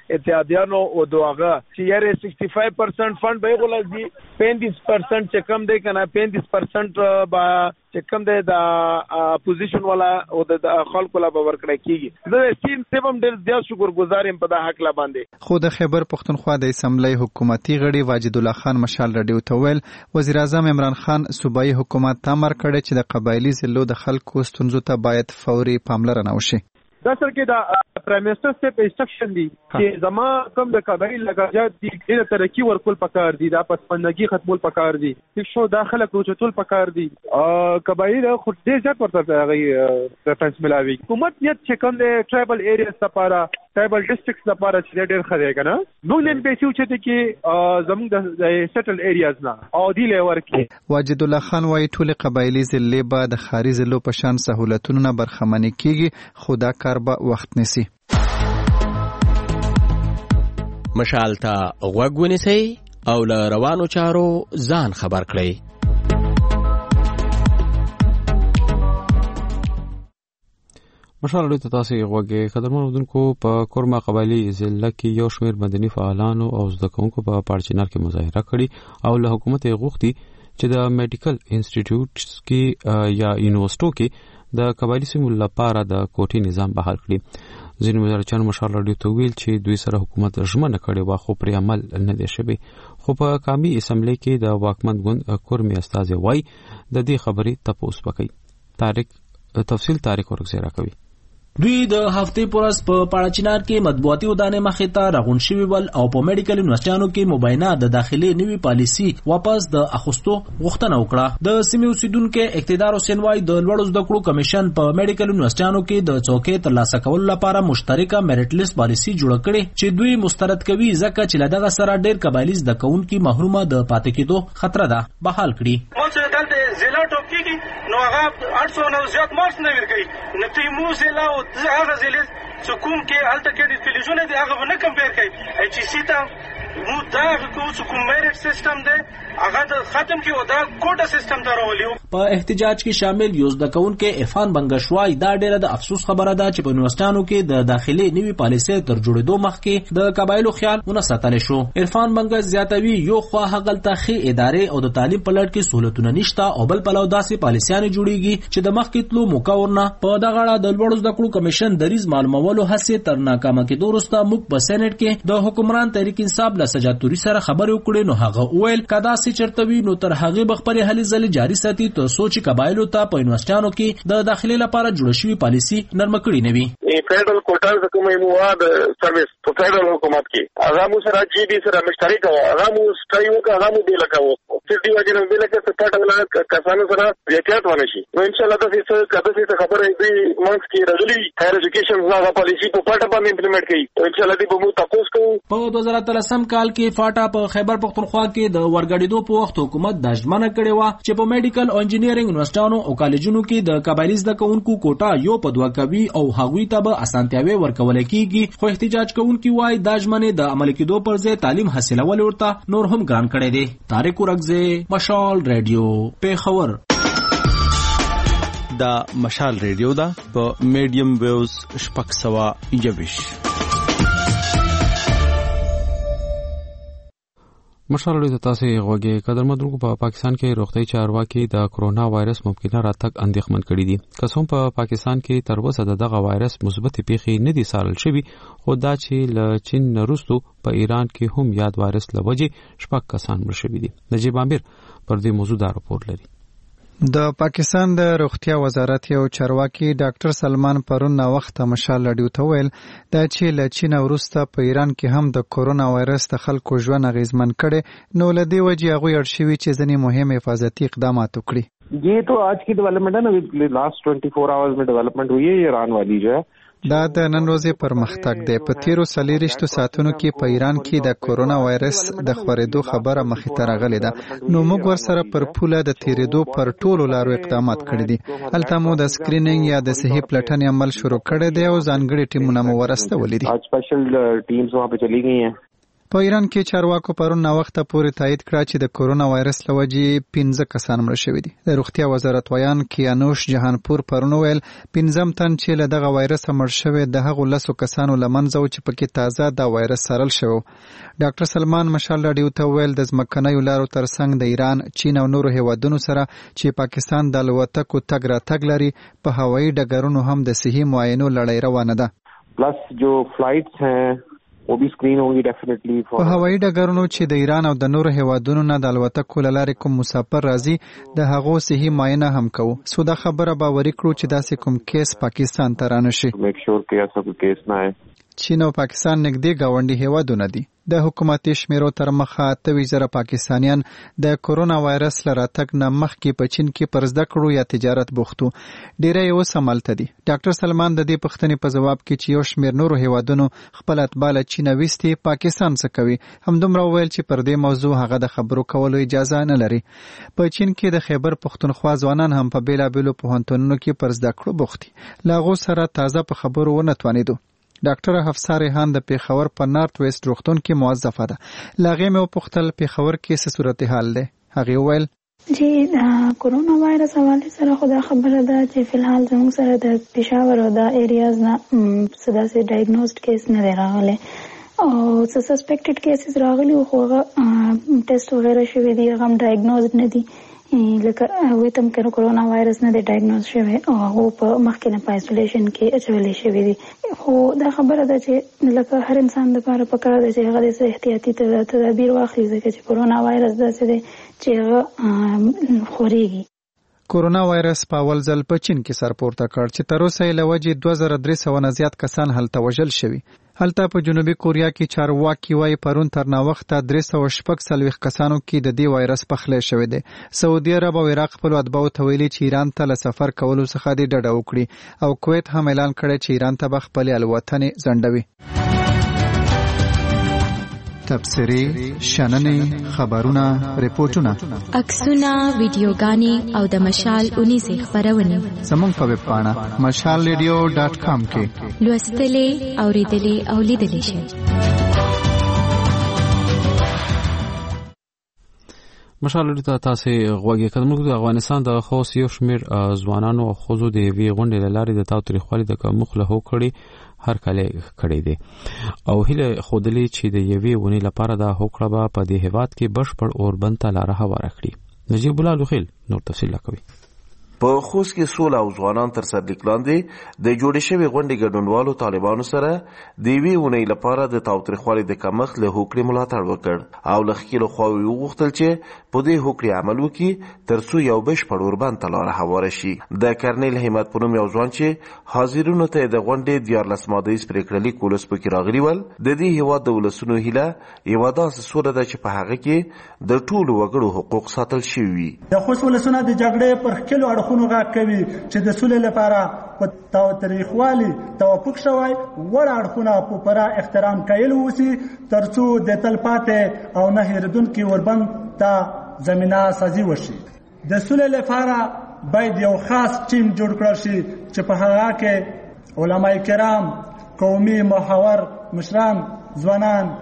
اتحادیانو او دغه چې یاره پنځه پنځه پرسنټ فند به ولګي پنځه پرسنټ چې کم دی کنه پنځه پرسنټ با چې کم دی د اپوزیشن والا او د خلکو لا باور کړی کیږي د سین سیبم ډېر زیات شکرګزار یم په د حق لا باندې. خو د خیبر پښتونخوا د اسمبلی حکومتي غړي واجد الله خان مشال رادیو ته ویل وزیر اعظم عمران خان صوبایي حکومت ته امر کړی چې د قبایلی ضلعو د خلکو ستونزو ته باید فوري پاملرنه وشي. دا سر کې دا پرایم منسٹر سے په انسټرکشن دي چې زما کوم د قبایل لګاجات دي د ترقی ورکول پکار دي دا پسمندګي ختمول پکار دي شو داخله کوچتول پکار دي قبایل خو دې ځکه ورته غي پریفرنس ملاوي حکومت یت چې کوم د ټرایبل ایریاز لپاره ټرایبل ډیسټرکټس لپاره چې ډېر خدای کنه نو نن به چې چې کې زموږ د سیټل ایریاز نه او دی لور کې واجد الله خان وايي ټول قبایلی ضلع به د خاري ضلعو په شان سہولتونو نه برخمن کیږي خو دا کار به وخت نیسي. مشال ته غوږ ونیسئ او له روانو چارو ځان خبر کړئ. مشال له تاسو غوږه خدمت ودونکو په کورما قبایلی ضلع کې یو شمېر مدني فعالانو او زده کوونکو په پارچینار کې مظاهره کړې او له حکومت غوښتي چې د میډیکل انسټیټیوټس کې یا یونیورسيټو کې د قبایلی سیمو لپاره د کوټي نظام بحال کړي. ځینې وزارتچان مشال رادیو ته ویل چې دوی سره حکومت ژمنه کړې و خو پرې عمل نه دی شوی. خو په قومي اسمبلی کې د واکمن ګوند کورمي استاد وای د دې خبرې تپوس وکړي. تاریخ تفصیل تاریخ ورغزیرا کوي. دوی د هفتې پورس په پاړچینار کې مطبوعاتي ودانې مخې ته راغون شوي ول او په میډیکل یونیورسيټانو کې مبینه د داخلي نوي پالیسي واپس د اخستو غوښتنه وکړه. د سیمې اوسیدونکو اقتدار حسین وای د لوړو زده کړو کمیشن په میډیکل یونیورسيټانو کې د څوکۍ ترلاسه کولو لپاره مشترکه میریټ لیست پالیسي جوړه کړې چې دوی مسترد کوي ځکه چې لدغه سره ډېر قبایلی زده کوونکي محرومه د پاتې کېدو خطر ده بحال کړي. اوس دلته ضلع ټاپ کېږي نو هغه اټ سو نو زیات مارکس نه ورکوي نو تیمو ضلع او هغه ضلع چې کوم کې هلته کې د ټلویزیون دی هغه نه کمپیر کوي چې سیتا مو دا کوم میریټ سیستم دی هغه د ختم کې او دا کوټا سیستم ته راولیو. په احتجاج کې شامل یو زده کوونکي عرفان بنگشوای دا ډیره د افسوس خبره ده چې په یونیورسيټانو کې د داخلي نوي پالیسي تر جوړېدو مخکې د قبایلو خیال ونه ساتل شو. عرفان بنگش زیاتوي یو خو هغه تخي ادارې او د تعلیم په لړ کې سہولتونه نشته او بل پلو داسې پالیسيان جوړيږي چې د مخکې تلو موقع ورنه په دغه اړه د لوړو زده کړو کمیشن دریز معلومولو هڅه تر ناکامه کېدو وروسته موږ په سېنات کې د حکمران تحریک انصاف له سجادتوري سره خبرې وکړې نو هغه وویل کدا سي چرتوي نو تر هغه بخپل هلي ځل جاری ساتي تر سوچ قبایلو ته په یونیورسيټانو کې د داخلي لپاره جوړ شوی پالیسي نرم کړی نه وي. فیډرل کوټاز کومه مواد سرویس په فیډرل حکومت کې هغه مو سره جی بي سره مشترک و هغه مو سټایو کا هغه مو دی لکاو چې دی وجه نه دی لکه سپاټ ولا کسانو سره احتیاط ونه شي. نو ان شاء الله تاسو څه کده څه خبره دی مونږ کې راغلي هایر ایجوکیشن هغه پالیسي په پټه باندې امپلیمنٹ کړي ان شاء الله دې به مو تاسو کو. په دوه زره اتلسم کال کې فاټا په خیبر پختونخوا کې د ورګړېدو په وخت حکومت د ژمنه کړې و چې په میډیکل او انجینیرینګ یونیورسيټانو او کالجونو کې د قبایلی زده کوونکو کوټا یو په دوه کوي او هغوی ته به اسانتیاوي ورکول کیږي. خو احتجاج کوونکي وایي د ژمنې د عمل کېدو پر ځای تعلیم حاصلول ورته نور هم ګران کړی دی. طارق ورغزه مشال رادیو پیښور. دا مشال رادیو دا په میډیم ویوز شپږ سوه یوویشت. مشال رادیو تاسو غوږی قدرمنو په پاکستان کې روغتي چارواکي د کرونا وایرس ممکنه راتګ اندېښمن کړي دي. قسم په پاکستان کې تر اوسه دغه وایرس مثبت پیښې نه دي څارل شوی خو دا چې له چین وروسته په ایران کې هم یاد وایرس لوجه شپږ کسان مړ شوي دي. نجیب عامر پر دې موضوع دا راپور لري. د پاکستان د روغتیا وزارت یو چارواکي ډاکټر سلمان پرون نا وخت مشال رادیو ته ویل دا چې له چین وروسته په ایران کې هم د کورونا وایرس د خلکو ژوند اغیزمن کړي نو له دې وجې هغوی اړ شوي چې ځینې مهم حفاظتي اقدامات وکړي. ये तो आज की डेवलपमेंट है ना लास्ट ट्वेंटी फोर आवर्स में डेवलपमेंट हुई है ایران والی جو है دا د نن ورځې پرمختګ دی. په تیرو څلېرویشتو ساعتونو کې په ایران کې د کورونا وایرس د خورېدو خبره مخې ته راغلې ده نو موږ ورسره پر پوله د تیرېدو پر ټولو لارو اقدامات کړي دي. هلته مو د سکرینینګ یا د صحي پلټنې عمل شروع کړی دی او ځانګړي ټیمونه مو ورستولي دي. आज स्पेशल टीम्स वहाँ पे चली गई हैं. په ایران کې چارواکو پرون ناوخته پورې تایید کړه چې د کورونا وایرس له وجې پنځه کسان مړه شوي دي. د روغتیا وزارت ویان کیانوش جهانپور پرون ویل پنځم تن چې له دغه وایرس مړ شوی د هغو لسو کسانو له منځه و چې پکې تازه دا وایرس څارل شوی. ډاکټر سلمان مشال راډیو ته ویل د ځمکنیو لارو ترڅنګ د ایران، چین او نورو هیوادونو سره چې پاکستان د الوتکو تګ راتګ لري په هوایي ډګرونو هم د صحي معاینو لړۍ روانه ده. پلس جو فلایټس ہیں वो भी स्क्रीन होंगी डेफिनेटली. په هوایي ډګرونو چې د ایران او د نورو هیوادونو نه د الوتکو له لارې کوم مسافر راځي د هغو صحي معاینه هم کوو. سو دا خبره باوري کړو چې داسې کوم کیس پاکستان ته رانشي. میک شور کې ایسا کوئی کیس نه آئے. چین او پاکستان نږدې ګاونډي هیوادونه دي. د حکومتي شمیرو تر مخه اته زره پاکستانیان د کورونا وایرس له راتګ نه مخکې په چین کې پر زده کړو یا تجارت بوختو. ډیری یې اوس همالته دي. ډاکټر سلمان د دې پوښتنې په ځواب کې چې یو شمېر نورو هیوادونو خپل اتباع له چین ویستي پاکستان څه کوي همدومره وویل چې پر دې موضوع هغه د خبرو کولو اجازه نه لري. په چین کې د خیبر پښتونخوا ځوانان هم په بیلابیلو پوهنتونونو کې پر زده کړو بوخت دي. له هغو سره تازه په خبرو ونه توانېدو. ډاکټر حفصه ریحان د پیښور په نارت ویسټ روغتون کې موظفه ده. له هغې مې وپوښتل پیښور کې څه صورتحال دی. هغې وویل جی د کورونا وایرس حواله سره خو دا خبره ده چې فلحال زموږ سره د پیښور او د ایریاز نه څه داسې ډایګنوزډ کیس نه دی راغلی او څه سسپیکټډ کیسز راغلي خو هغه ټیسټ وغیره شوي دي هغه هم ډایګنوزډ نه دي لکه هغوی ته هم کورونا وایرس نه دی ډایګنوز شوی او هغو په مخکې نه په آیسولیشن کې اچولی شوي دي. خو دا خبره ده چې لکه هر انسان دپاره پکار ده چې هغه داسې احتیاطي تدابیر واخلي ځکه چې کورونا وایرس داسې دی چې هغه خورېږي. کورونا وایرس په اول ځل په چین کې سر پورته کړ چې تر اوسه یې له وجې دوه زره درې سوه نه زیات کسان هلته وژل شوي. هلته په جنوبي کوریا کې چارواکي وایي پرون تر ناوخته درې سوه شپږ څلوېښت کسانو کې د دې وایرس پخلی شوی دی. سعودي عرب او عراق خپلو اتباعو ته ویلي چې ایران ته له سفر کولو څخه دې ډډه وکړي او کویت هم اعلان کړی چې ایران ته به خپلې الوتنې ځنډوي. تبصرې، شننې، خبرونه، ریپورټونه، عکسونه، ویډیوګانې او د مشال اونیزې خپرونې زموږ په ویب پاڼه مشال ریډیو ډاټ کام کې لوستلې، اورېدلې او لیدلې شئ. مشال ریډیو ته تاسو غوږی کړئ. د افغانستان د خاص یو شمیر ځوانانو او ښځو د وی غونډې له لارې د تاوتریخوالي د کمښت له هوکړې هر کله کړی دی او هله خودلی چې د یوې ونې لپاره د هوکړه به په دې هیواد کې بشپړ اوربند ته لاره هواره کړي. نجیب الله لوخیل نور تفصیل کوي. په خوست کې سول او ځوانان تر سر لیکلاندې د جوړې شوی غونډې ګډونوالو طالبانو سره د یوې ونې لپاره د تاوتریخوالي د کمښت له هوکړې ملاتړ وکړ او له ښکېلو خواوې وغوښتل چې په دې هوکړې عمل وکړي تر څو یو بشپړ اوربند ته لاره هواره شي. د کرنیل همت په نوم یو ځوان چې حاضرینو ته د غونډې دیارلس ماده ییز پرېکړه لیک ولس پکې راغلي ول د دې هېواد د ولسونو هیله یوه داسې سوله ده چې په هغه کې د ټولو وګړو حقوق ساتل شوي وي. د خوست ولسونه د جګړې پر ښکېلو اړخونو غږ کوي چې د سولې لپاره په تاوتریخوالي توافق شوی وړ اړخونه په پوره احترام کایل اوسي تر څو د تلپاتې او نه هېرېدونکي اوربند ته زمینه سازي وشي. د سولې لپاره باید یو خاص ټیم جوړ کړل شي چې په هغه کې علما کرام، قومي محور مشران، ځوانان،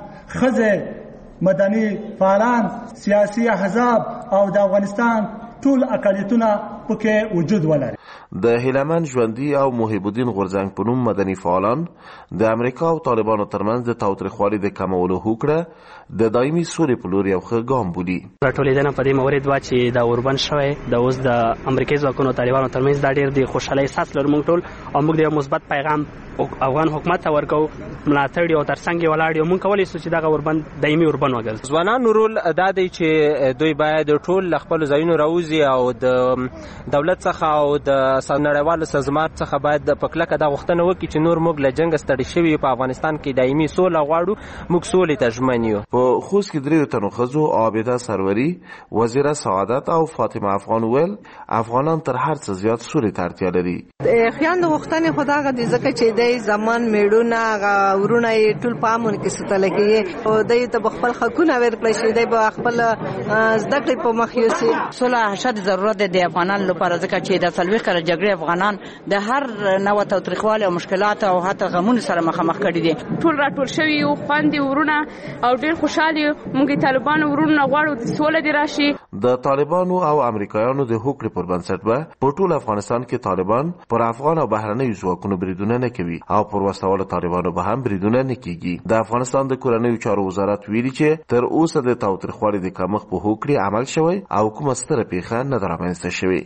ښځې، مدني فعالان، سیاسي احزاب او د افغانستان ټول اقلیتونه پکې وجود ولري. د هیلمن ژوندي او محب الدین غورځنګ په نوم مدني فعالان د امریکا او طالبانو ترمنځ د تاوتریخوالي د کمولو هوکړه د دایمي سولې په لور یو ښه ګام بولي. راټولېدنه په دې مورد وه چې دا اوربند شوی د اوس د امریکایي ځواکونو طالبانو ترمنځ دا ډېر د خوشحالۍ احساس لرو موږ ټول او موږ د یو مثبت پیغام افغان حکومت ته ورکو ملاتړ یو ترڅنګ یې ولاړ یو موږ کولی شو چې دغه اوربند دایمي اوربند وګرځي. ځوانانو رول دا دی چې دوی باید ټول له خپلو ځایونو راوځي او د دولت څخه او د نړیوالو سازمانونو څخه باید په کلکه دا غوښتنه وکړي چې نور موږ له جنګ ستړي شوي په افغانستان کې دایمي سوله غواړو، موږ سولې ته ژمن یو. په خوست کې دریو تنو ښځو عابده سروري، وزیره سعادت او فاطمه افغان ویل افغانان تر هر څه زیات سولې ته اړتیا لري. خیاند غوښتنې خو دغه دي ځکه چې دی زمان میړونه هغه ورونه یې ټول په امن کې ساتلی کېږي او دی ته به خپل حقونه ورکړی شي، دی به خپل زده کړې په مخ یوسي. سوله همیشه د ضرورت دی د افغانانو لپاره ځکه چې د څلوېښت کاله د جګړې افغانان د هر نوع تاوتریخوالي او مشکلات او حتی غمونو سره مخامخ کړي دي. ټول راټول شوي یو خوندې ورونه او ډېر خوشحال یو. موږ طالبانو ورونه غواړو د سوله دې راشي. د طالبانو او امریکایانو د هوکړې پر بنسټ به په ټول افغانستان کې طالبان پر افغان او بهرنیو ځواکونو بریدونه نه کوي او پر وسوالو طالبانو به هم بریدونه نه کیږي. د افغانستان د کورنیو چارو وزارت ویلي چې تر اوسه د تاوتریخوالي د کمښت په هوکړې عمل شوی او کومه ستره پیښه نه ده رامنځته شوې.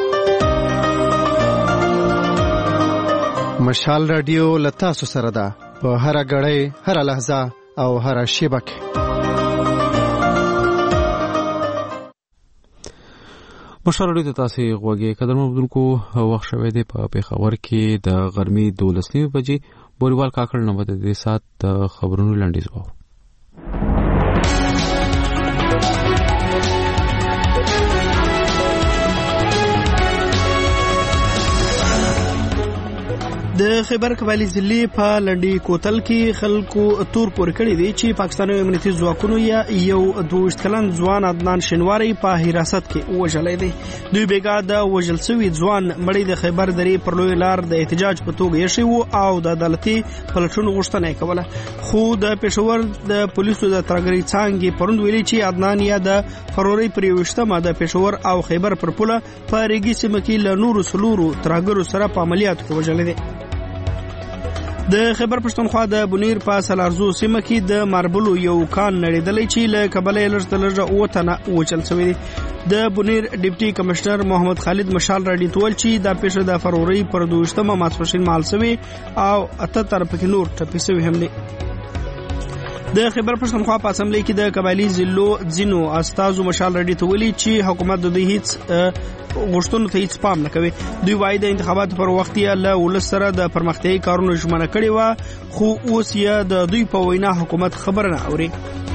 مشال رادیو له تاسو سره ده په هره غړۍ، هره لحظه او هره شیبه کې. مشال رادیو ته تاسو غوږی قدر مبدونکو وخت شوی دی په پیښور کې د غرمې دولس نیمې بجې. بوریوال کاکړ نو د دې سات د خبرونو لنډیز وو. د خیبر قبایلی ضلع په لنډي کوتل کې خلکو تور پور کړی دی چې پاکستاني امنیتي ځواکونو یا یو دوه کلن ځوان عدنان شینواری په حراست کې وژلی دی. دوی بیګا د وژل شوي ځوان مړی د خیبر درې پر لوی لار د احتجاج په توګه ایښی و او د عدالتي پلټونو غوښتنه یې کوله. خو د پېښور د پولیسو د ترهګرۍ څانګې پروند ویلي چې عدنان یا د فروری پر یوویشتمه د پېښور او خیبر پر پوله په ریګي سیمه کې له نورو څلورو ترهګرو سره په عملیاتو کې وژلی دی. د خیبر پښتونخوا د بونیر په سلارزو سیمه کې د ماربلو یو کان نړیدلی چې له کبله یې لږ تر لږه اووه تنه وچل شوي دي. د بونیر ډیپټي کمشنر محمد خالد مشال راډیو ته ویل چې دا پیښه د فروری پر دویشتمه ماسپښین مهال شوې او اته تنه پکې نور ټپي شوي هم دي. د خیبر پښتونخوا په اسمبلی کې د قبایلی ضلعو ځینو استازو مشال راډیو ته ویلي چې حکومت د دوی هیڅ غوښتنو ته هیڅ پام نه کوي. دوی وايي د انتخاباتو پر وخت یې له ولس سره د پرمختیایي کارونو ژمنه کړې وه، خو اوس یې د دوی په وینا حکومت خبره نه اوري.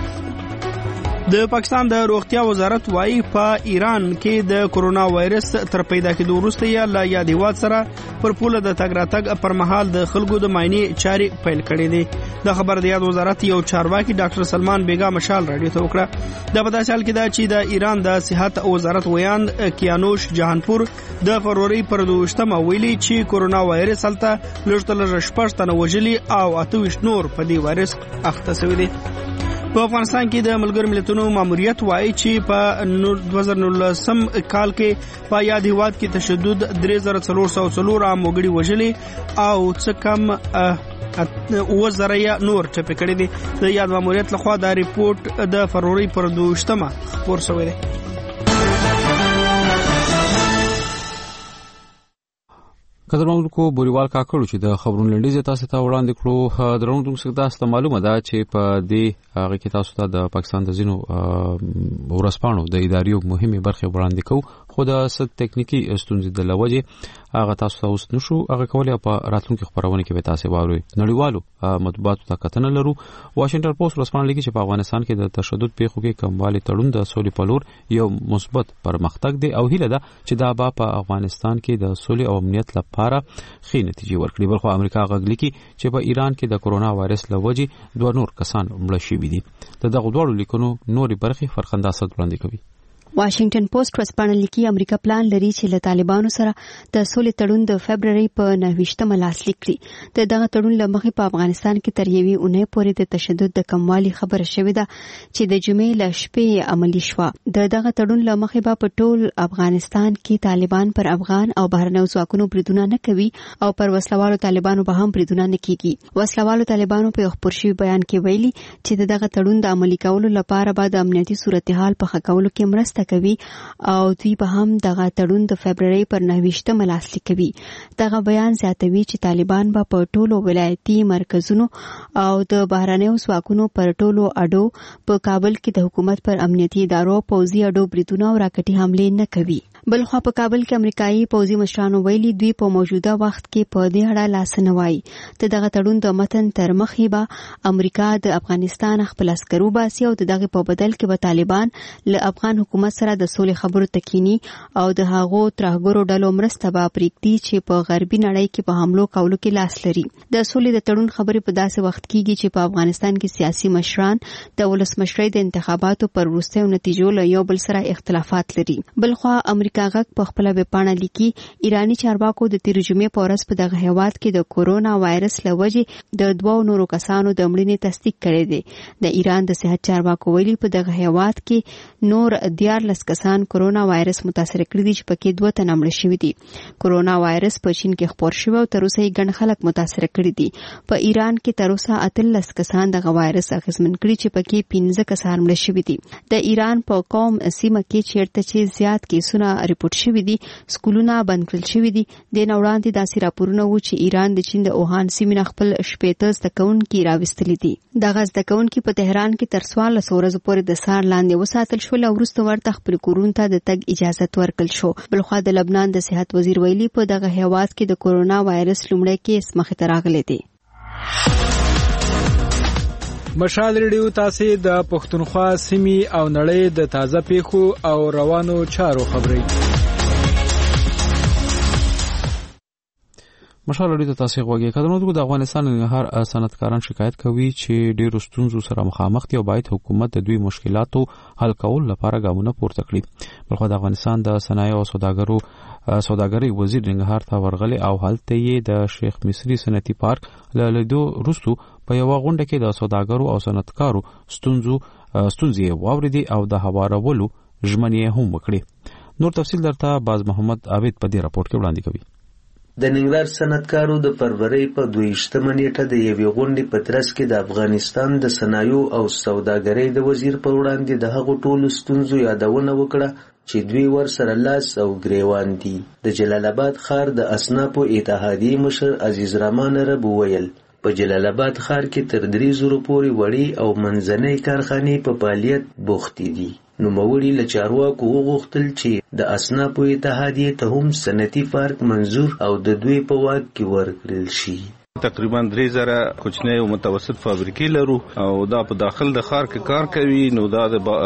د پاکستان د روغتیا وزارت وايي په ایران کې د کورونا وایرس تر پیدا کېدو وروسته یې له یاد هیواد سره پر پوله د تګ راتګ پر مهال د خلکو د معاینې چارې پیل کړې دي. د خبر د یاد وزارت یو چارواکي ډاکټر سلمان بیگا مشال راډیو ته وکړه. د په داسې حال کې ده چې د ایران د صحت وزارت ویاند کیانوش جهانپور د فروری پر دویشتمه ویلي چې کورونا وایرس هلته لږ تر لږه شپږ تنه وژلي او اته ویشت نور په دې وایرس اخته شوي دي. په افغانستان کې د ملګرو ملتونو ماموریت وايي چې په دوه زره نولسم کال کې په یاد هیواد کې تشدد درې زره څلور سوه څلور عام وګړي وژلي او څه کم اووه زره یې نور ټپي کړي دي. د یاد ماموریت لخوا دا ریپورت د فروری پر دویشتمه خپور شوی دی. قدر مونږ بوریوال کاکړو چې د خبرونو لنډیز تاسو ته وړاندې کړو. درونو دوم څخه تاسو ته معلومه ده چې په دې هغه کې تاسو ته د پاکستان د زینو ورسپانو د اداریو مهمه برخه وړاندې کوو، خو د ست ټکنیکی ستونزې د لوجه هغه تاسو ته اوس نشو هغه کولای په راتلونکو خبرونه کې به تاسو واورئ. نړیوالو مطبوعاتو ته کتنه لرو. واشنگټن پوسټ ورسپانه لیکي چې په افغانستان کې د تشدد پیښو کې کموالی تړون د سولې په لور یو مثبت پرمختګ دی او هیله ده چې دا به په افغانستان کې د سولې او امنیت لپاره ښې نتیجې ورکړي. بلخو امریکا غږ لیکي چې په ایران کې د کورونا وایرس لوجې دوه نور کسان مړه شوي دي. د دغه دوړو لیکونو نورې برخې فرخنده اسد وړاندې کوي. واشنگټن پوسټ ورسپانه لیکي امریکا پلان لري چې له طالبانو سره د سولې تړون د فبرवरी په نهه لاسلیک کړي. د دغه تړون له مخې په افغانستان کې تر یوې اونۍ پورې د تشدد د کموالي خبره شوې ده چې د جمعې له شپې عملی شوه. د دغه تړون له مخې به په ټول افغانستان کې طالبان پر افغان او بهرنیو ځواکونو بریدونه نه کوي او پر وسلوالو طالبانو به هم بریدونه نه کیږي. وسلوالو طالبانو په خپور شوی بیان کې ویلي چې دغه تړون د عملي کولو لپاره به د امنیتي صورتحال په ښه کولو کې مرسته کوي او دوی به هم دغه تړون د فبرवरी پر نهه لاسلیک کوي. دغه بیان زیاتوي چې طالبان به په ټولو ولایتي مرکزونو او د بهرنیو ځواکونو پر ټولو اډو په کابل کې د حکومت پر امنیتي ادارو پوځي اډو بریدونه او راکټي حملې نه کوي. بلخوا په کابل کې امریکایي پوځي مشرانو ویلي دوی په موجوده وخت کې په دې اړه لاس نه وایي. د دغه تړون د متن تر مخې به امریکا د افغانستان خپل عسکرو باسي او دغه په بدل کې به طالبان له افغان حکومت سره د سولې خبرو تکینی او د هغو ترهګرو ډلو مرسته به پرېږدي چې په غربي نړۍ کې په حملو کولو کې لاس لري. د سولې د تړون خبرې په داسې وخت کېږي چې په افغانستان کې سیاسي مشران د ولسمشرۍ د انتخاباتو پر وروستیو نتیجو له یو بل سره اختلافات لري. بلخوا امریکا امریکا غږ په خپل ویب پاڼه لیکي ایرانی چارواکو د تیر جمعې په ورځ په دغه هیواد کې د کورونا وایرس لوجې د دوه نورو کسانو د مړینې تصدیق کړی دی. د ایران د صحت چارواکو ویلي په دغه هیواد کې نور دیارلس کسان کورونا وایرس متاثر کړي دي چې پکې دوه تنه مړه شوي دي. کورونا وایرس په چین کې خپور شوی او تر اوسه یې ګڼ خلک متاثر کړي دي. په ایران کې تر اوسه اتلس کسان دغه وایرس اغېزمن کړي چې پکې پنځه کسان مړه شوي دي. د ایران په قوم سیمه کې چیرته چې زیات کیسونه ریپورت شوي دي سکولونه بند کړل شوي دي. د نه وړاندې داسې راپورونه و چې ایران د چین د اوهان سیمې نه خپل شپېته زده کوونکي راوستلي دي. دغه زده کوونکي په تهران کې تر څوارلس ورځو پورې د څار لاندې وساتل شول او وروسته ورته خپل کورونو ته د تګ اجازه ورکړل شو. بلخوا د لبنان د صحت وزیر ویلي په دغه هیواد کې د کورونا وایرس لومړی کیس مخې ته راغلی دی. مشال ریډیو تاسو د پښتونخوا سیمې او نړۍ د تازه پیښو او روانو چارو خبري. مشال ریډیو تاسو غوږی کډونو د افغانستان هر صنعتکاران شکایت کوي چې ډېر ستونزو سره مخامخ دي او باید حکومت د دوی مشکلاتو حل کول لپاره ګامونه پورته کړي. بلخو د افغانستان د صنایع او سوداګرو سوداګرۍ وزیر ننګرهار ته ورغلی او هلته یې د شیخ مصری صنعتي پارک له لیدو وروسته په یو غونډه کې د سوداګرو او صنعتکارو ستونزو ستونزې واوریدي او د هوارولو ژمنې هم وکړي. نور تفصیل درته باز محمد عابد په دې راپورټ کې وړاندې کوي. د ننګرهار صنعتکارو د فروری په دویشتمه نیټه د یوې غونډې په ترڅ کې د افغانستان د صنایع او سوداګرۍ د وزیر په وړاندې د هغو ټولو ستونزو یادونه وکړه چې دوی ورسره لاس او ګریوان دي. د جلال آباد ښار د اصنافو اتحادیې مشر عزیز رحمان رب وویل په جلال آباد ښار کې تر درې زرو پورې وړې او منځنۍ کارخانې په فعالیت بوختې دي. نوموړي له چارواکو وغوښتل چې د اصنافو اتحادیې ته هم صنعتي پارک منظور او د دوی په واک کې ورکړل شي. تقریبا درې زره کوچنۍ او متوسط فابریکې لرو او دا په داخل د ښار کې کار کوي. نو دا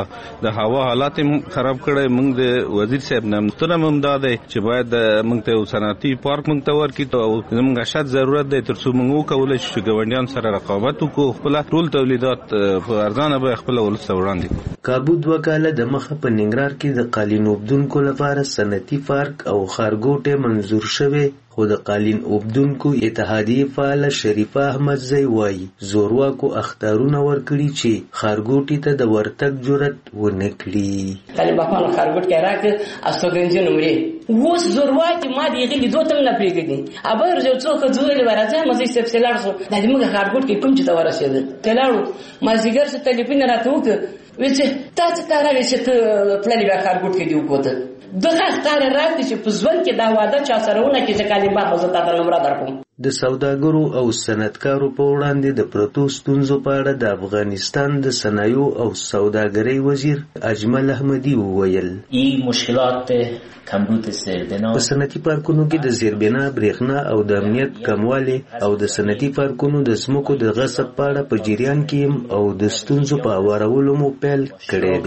د هوا حالات خراب کړي. موږ د وزیر صاحب نه مستنم هم دا دی چې باید موږ ته صنعتي پارک موږ ته ورکړي او موږ شت ضرورت دی تر څو موږ وکولای شو چې ګاونډیان سره رقابت وکړو، خپل ټول تولیدات په ارزانه به خپل ولس وړاندې کړو. کابو دوه کاله د مخه په ننګرهار کې د قالین اوبدونکو لپاره صنعتي پارک او ښارګوټی منظور شوی، خو د قالین اوبدونکو اتحادیې فعاله شریفه احمدزی وایي زورواکو اخطارونه ورکړي چې ښارګوټي ته د ورتګ جرأت ونه کړي. طالب افغان ښارګوټ کې راکړ استوګنځي نمرې اوس زورواکي ما دې غلي دوه تم نه پریږدي ابر جو څوک ځول ورځه مزي سپسلار سو د دې موږ ښارګوټ کې کوم چې دا ورسېد تلاړو ما زیګر څه ټلیفون راته وکړ وچه تاسو کار لري چې پلان به ښارګوټ کې دی وکړه دغه ښکار راځي چې په ځوان کې دا واده چا سره ونه کې چې کالي ما حضرت تعالی نمبر درکوم. د سوداګرو او صنعتکارو په وړاندې د پروتو ستونزو په اړه د افغانستان د صنایع او سوداګرۍ وزیر اجمل احمدي وویل این مشکلات کمبود زیربنا په صنعتي پارکونو کې د زیربنا برېښنا او د امنیت کموالی او د صنعتي پارکونو د ځمکو د غصب په اړه په جریان کې او د ستونزو په هوارولو مو پیل کړی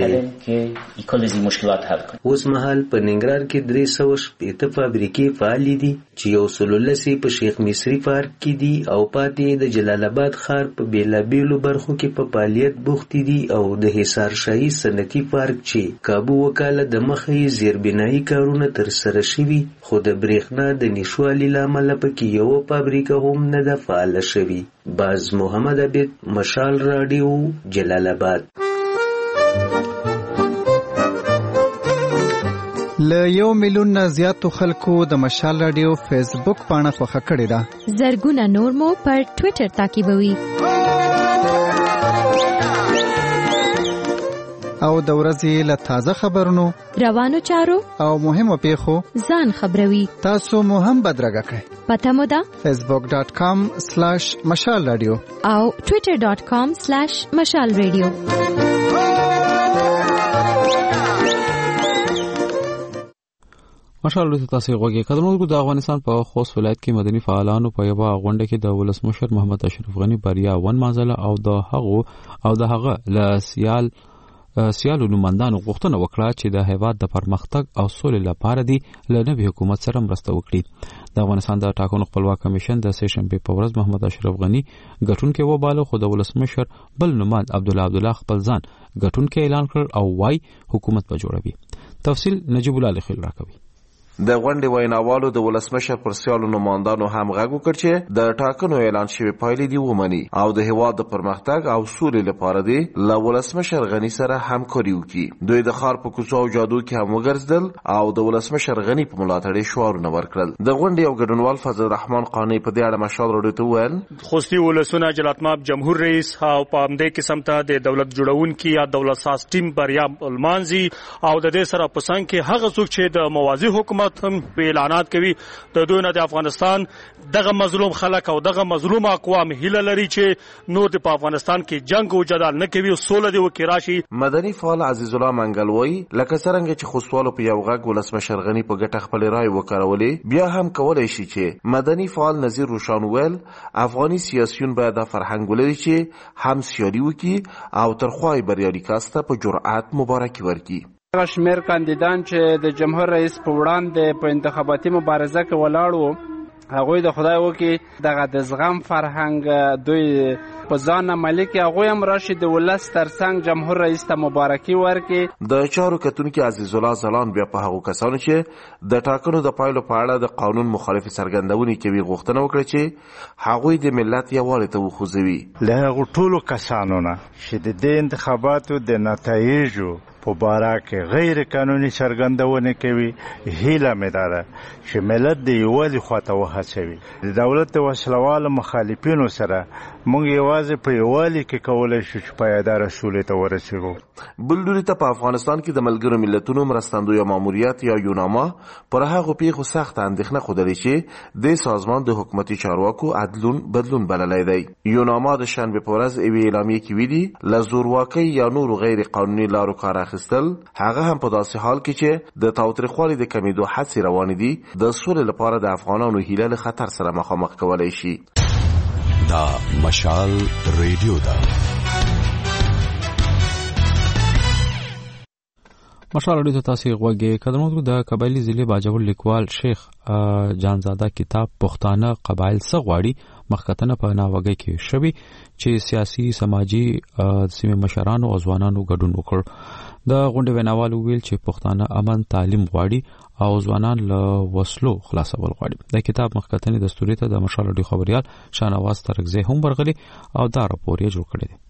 دی. اوس مهال په ننګرهار کې درې سوه شپېته فابریکې فعالې دي چې یو سل لسې په شیخ مصری پارک کې دي او پاتې د جلال آباد ښار په بیلابیلو برخو کې په فعالیت بوختې دي او د حصار شاهي صنعتي پارک چې کابو وکاله د مخه یې زیربنایي کارونه ترسره شوي خو د برېښنا د نشوالي له امله پکې یوه فابریکه هم نه ده فعاله شوې. باز محمد عبید، مشال راډیو، جلال آباد. له یو میلیون نه زیاتو خلکو د مشال راډیو فیسبوک پاڼه خوښه کړې ده. زرګونه نور مو پر ټویټر تعقیبوي او د ورځې له تازه خبرونو، روانو چارو او مهمو پیښو ځان خبروي. تاسو مو هم بدرګه کړئ. پته مو ده فیسبوک ډاټ کام سلاش مشال راډیو او ټویټر ډاټ کام سلاش مشال راډیو. مشال تاسو غوږی کډونکو د افغانستان په خوست ولایت کې مدني فعالانو په یو غونډه کې د ولسمشر محمد اشرف غنی بریا ون مازله او د هغه او د هغه ل سیال سیالو نوماندانو غوښتنه وکړه چې د هیواد د پرمختګ او سولې لپاره دی له نوي حکومت سره مرسته وکړي. د افغانستان د ټاکنو خپلواک کمیشن د سې شنبې په ورځ محمد اشرف غنی ګټونکو وباله خو د ولسمشر بل نوماند عبد الله عبد الله خپل ځان ګټونکو اعلان کړ او وايي حکومت به جوړوي. تفصیل نجیب الله لخیل راکوي. د غونډې ویناوالو د ولسمشر پر سیالو نمایندانو هم غږ وکړ چې د ټاکنو اعلان شوی پایلې دی ومني او د هیواد د پرمختګ او سولې لپاره دی له ولسمشر غنی سره همکاري وکړي. دوی د ښار په کوڅو او جادو کې هم وګرځېدل او د ولسمشر غنی په ملاتړ یې شعارونه ورکړل. د غونډې یو ګډونوال فضل الرحمن قانی په دې اړه مشال راډیو ته وویل خوستي ولسونه جلاتماب جمهور رئیس او په همدې قسم ته د دولت جوړونکي یا دولت ساز ټیم بریا المانزي او د دې سره په څنګ کې هغه څوک چې د موازی حکومت هم په کوي د دوی نه د افغانستان دغه مظلوم خلک او دغه مظلوم اقوام هیله لري چې نور د افغانستان کې جنگ او جدال نه کوي او سوله دی وکړي راشي. مدني فعال عزیز الله منګلوي لکه څنګه چې خوستوالو په یو غږ ولسمشر غنی په ګټه خپل رائے وکړولې بیا هم کولای شي چې مدني فعال نظیر روشان ویل افغاني سیاسيون باید د فرهنګ ولري چې هم سیالي وکړي او تر خوای بریالي کاسته په جرأت مبارکي ورکړي. هغه شمیر کاندیدان چې د جمهور رئیس په وړاندې په انتخاباتي مبارزه کې ولاړ وو هغوی د خدای وکړي دغه د زغم فرهنګ دوی په ځان عملي کړي هغوی هم راشي د ولس ترڅنګ جمهور رئیس ته مبارکي ورکړي. د چارو کتونکي عزیز الله زلان بیا په هغو کسانو چې د ټاکنو د پایلو په اړه د قانون مخالفې څرګندونې کوي غوښتنه وکړه چې هغوی د ملت یووالي ته وخوځوي. له هغو ټولو کسانو نه چې د دې انتخاباتو د نتایجو په باره کې غیر قانوني څرګندونه کوي هیله مې ده چې ملت د یوازې خواته وهڅوي. د دولت د وسلوالو مخالفینو سره موږ یوازې په یووالي کې کولی شو چې پایداره سولې ته ورسېږو. بل لوري ته په افغانستان کې د ملګرو ملتونو مرستندویه ماموریت یا یوناما پر هغو پیښو سخته اندېښنه ښودلې چې د سازمان د حکومتي چارواکو عدلون بدلون بللی دی. یوناما د شنبې په ورځ یوې اعلامیې کې ویلي له زورواکۍ یا نورو غیر قانوني لارو کار اخیستل هغه هم په داسې حال کې چې د تاوتریخوالي د کمیدو هڅې روانې دي د سولې لپاره د افغانانو هیله له خطر سره مخامخ کولی شي. دا مشال ریډیو ده. مشال ریډیو ته تاسو غوږی کډمو د قبایلی ضلع باجوړ لیکوال شیخ جانزاده کتاب پښتانه قبایل څه غواړي مخکتنه په ناوګي کې شوی چې سیاسي سماجی سیمه مشرانو او ځوانانو ګډون وکړ. د غونډې ویناوالو ویل چې پښتانه امن تعلیم غواړي او ځوانان له وسلو خلاصول غواړي. د کتاب مخکتنې دستوري ته د مشال ریډیو خبريال شانواز ترکزی هم برغلي او دا راپور یې جوړ کړی دی.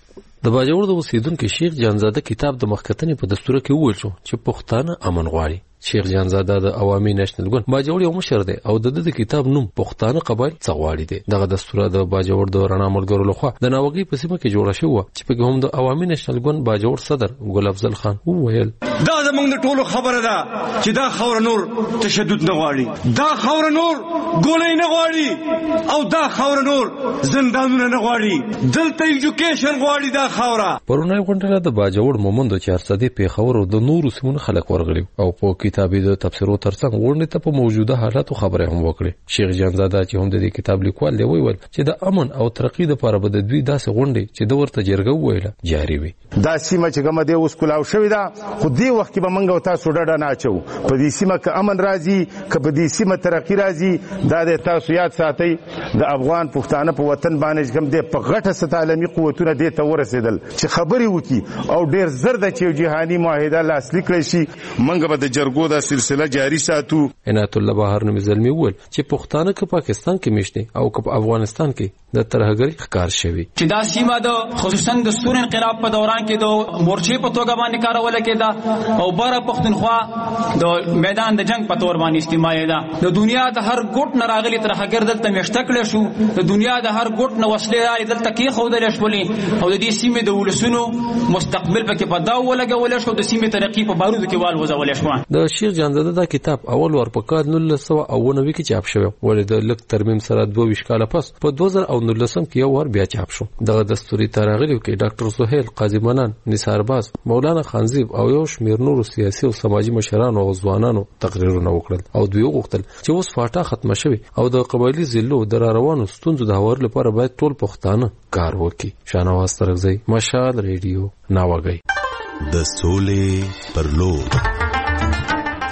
د باجوړ د اوسیدونکو شیخ جانزاده کتاب د مخکتنې په دستور کې وویل شو چې پښتانه امن غواړي. شیخ جانزاده د عوامي نېشنل ګوند باجوړ یو مشر دی او د د کتاب نوم پښتانه قبایل څه غواړي دی. دغه دستور د باجوړ د رڼا ملګرو لخوا د ناوګي په سیمه کې جوړه شوی چې په هم د عوامي نېشنل ګوند باجوړ صدر ګل افضل خان وویل دا زمونږ د ټولو خبره ده چې دا خاور نور تشدد نه غواړي، دا خاور نور ګولې نه غواړي او دا خاور نور زندانونه نه غواړي، دلته ایجوکیشن غواړي. دا خاوره پرونی غونډه د باجوړ مومندو چار صدې په خبرو د نورو سیمونو خلک ورغلي او په کتابي د تفسیرو ترڅنګ غونډې ته په موجوده حالاتو خبره هم وکړي. شیخ جانزاده چې هم د دې کتاب لیکوال دی ویل چې د امن او ترقی لپاره به د دوی داسې غونډې چې د ورته جرګه ویله جاری وي. دا سیمه چې کومه دی اوس کولاو شوې ده خو دې وخت کې به موږ او تاسو ډډه نه اچو په دې سیمه کې امن راځي که په دې سیمه ترقی راځي. دا د تاسو یاد ساتئ د افغان پښتانه په وطن باندې کوم دی په غټه سطح عالمي قوتونه دې ته ورسېدل چې خبرې وکړي او ډېر زر د چې جهاني معاهده لاسلیک کړی شي. موږ به د جرګو د سلسله جاری ساتو. عنایت الله بهر نومي زلمي وویل چې پښتانه که پاکستان کې میشته او که په افغانستان کې د ترهګری ښکار شوی چې دا سیمه د خصوصا د سور انقلاب په دوران کې د مورچې په توګه باندې کارول کېده او بره پښتونخوا د میدان د جنگ په تور باندې استعمال ده. د دنیا د هر ګوټ نه راغلي ترهګر دلته میشته کړل شو، د دنیا د هر ګوټ نه وسلې دلته کې خودل شولې او د دې سیمې د ولسونو مستقبل پکې په داو ولګول شو، د سیمې ترقی په بارود کې وال وځول شو. د شیخ جانزاده دا کتاب اول ور په کال نولس سوه اوه نوي کې چاپ شوی ولې د لک ترمیم سره دوه ویشت کاله پس په دوه زره او نولسم کې یو ور بیا چاپ شو. دغه دستوري تراغلیو کې ډاکټر سہیل قاضي منان، نثار باز، مولانا خانزیب او یو شمیر نورو سیاسي او سماجی مشرانو او ځوانانو تقریرونه وکړل او دوی غوښتل چې اوس فاټا ختمه شوی او د قبایلی ضلعو د روانو ستونزو د هوار لپاره باید ټول پښتانه کار وکړي. شانواز ترغزی، مشال ریډیو، ناوګي. د سولې پر لور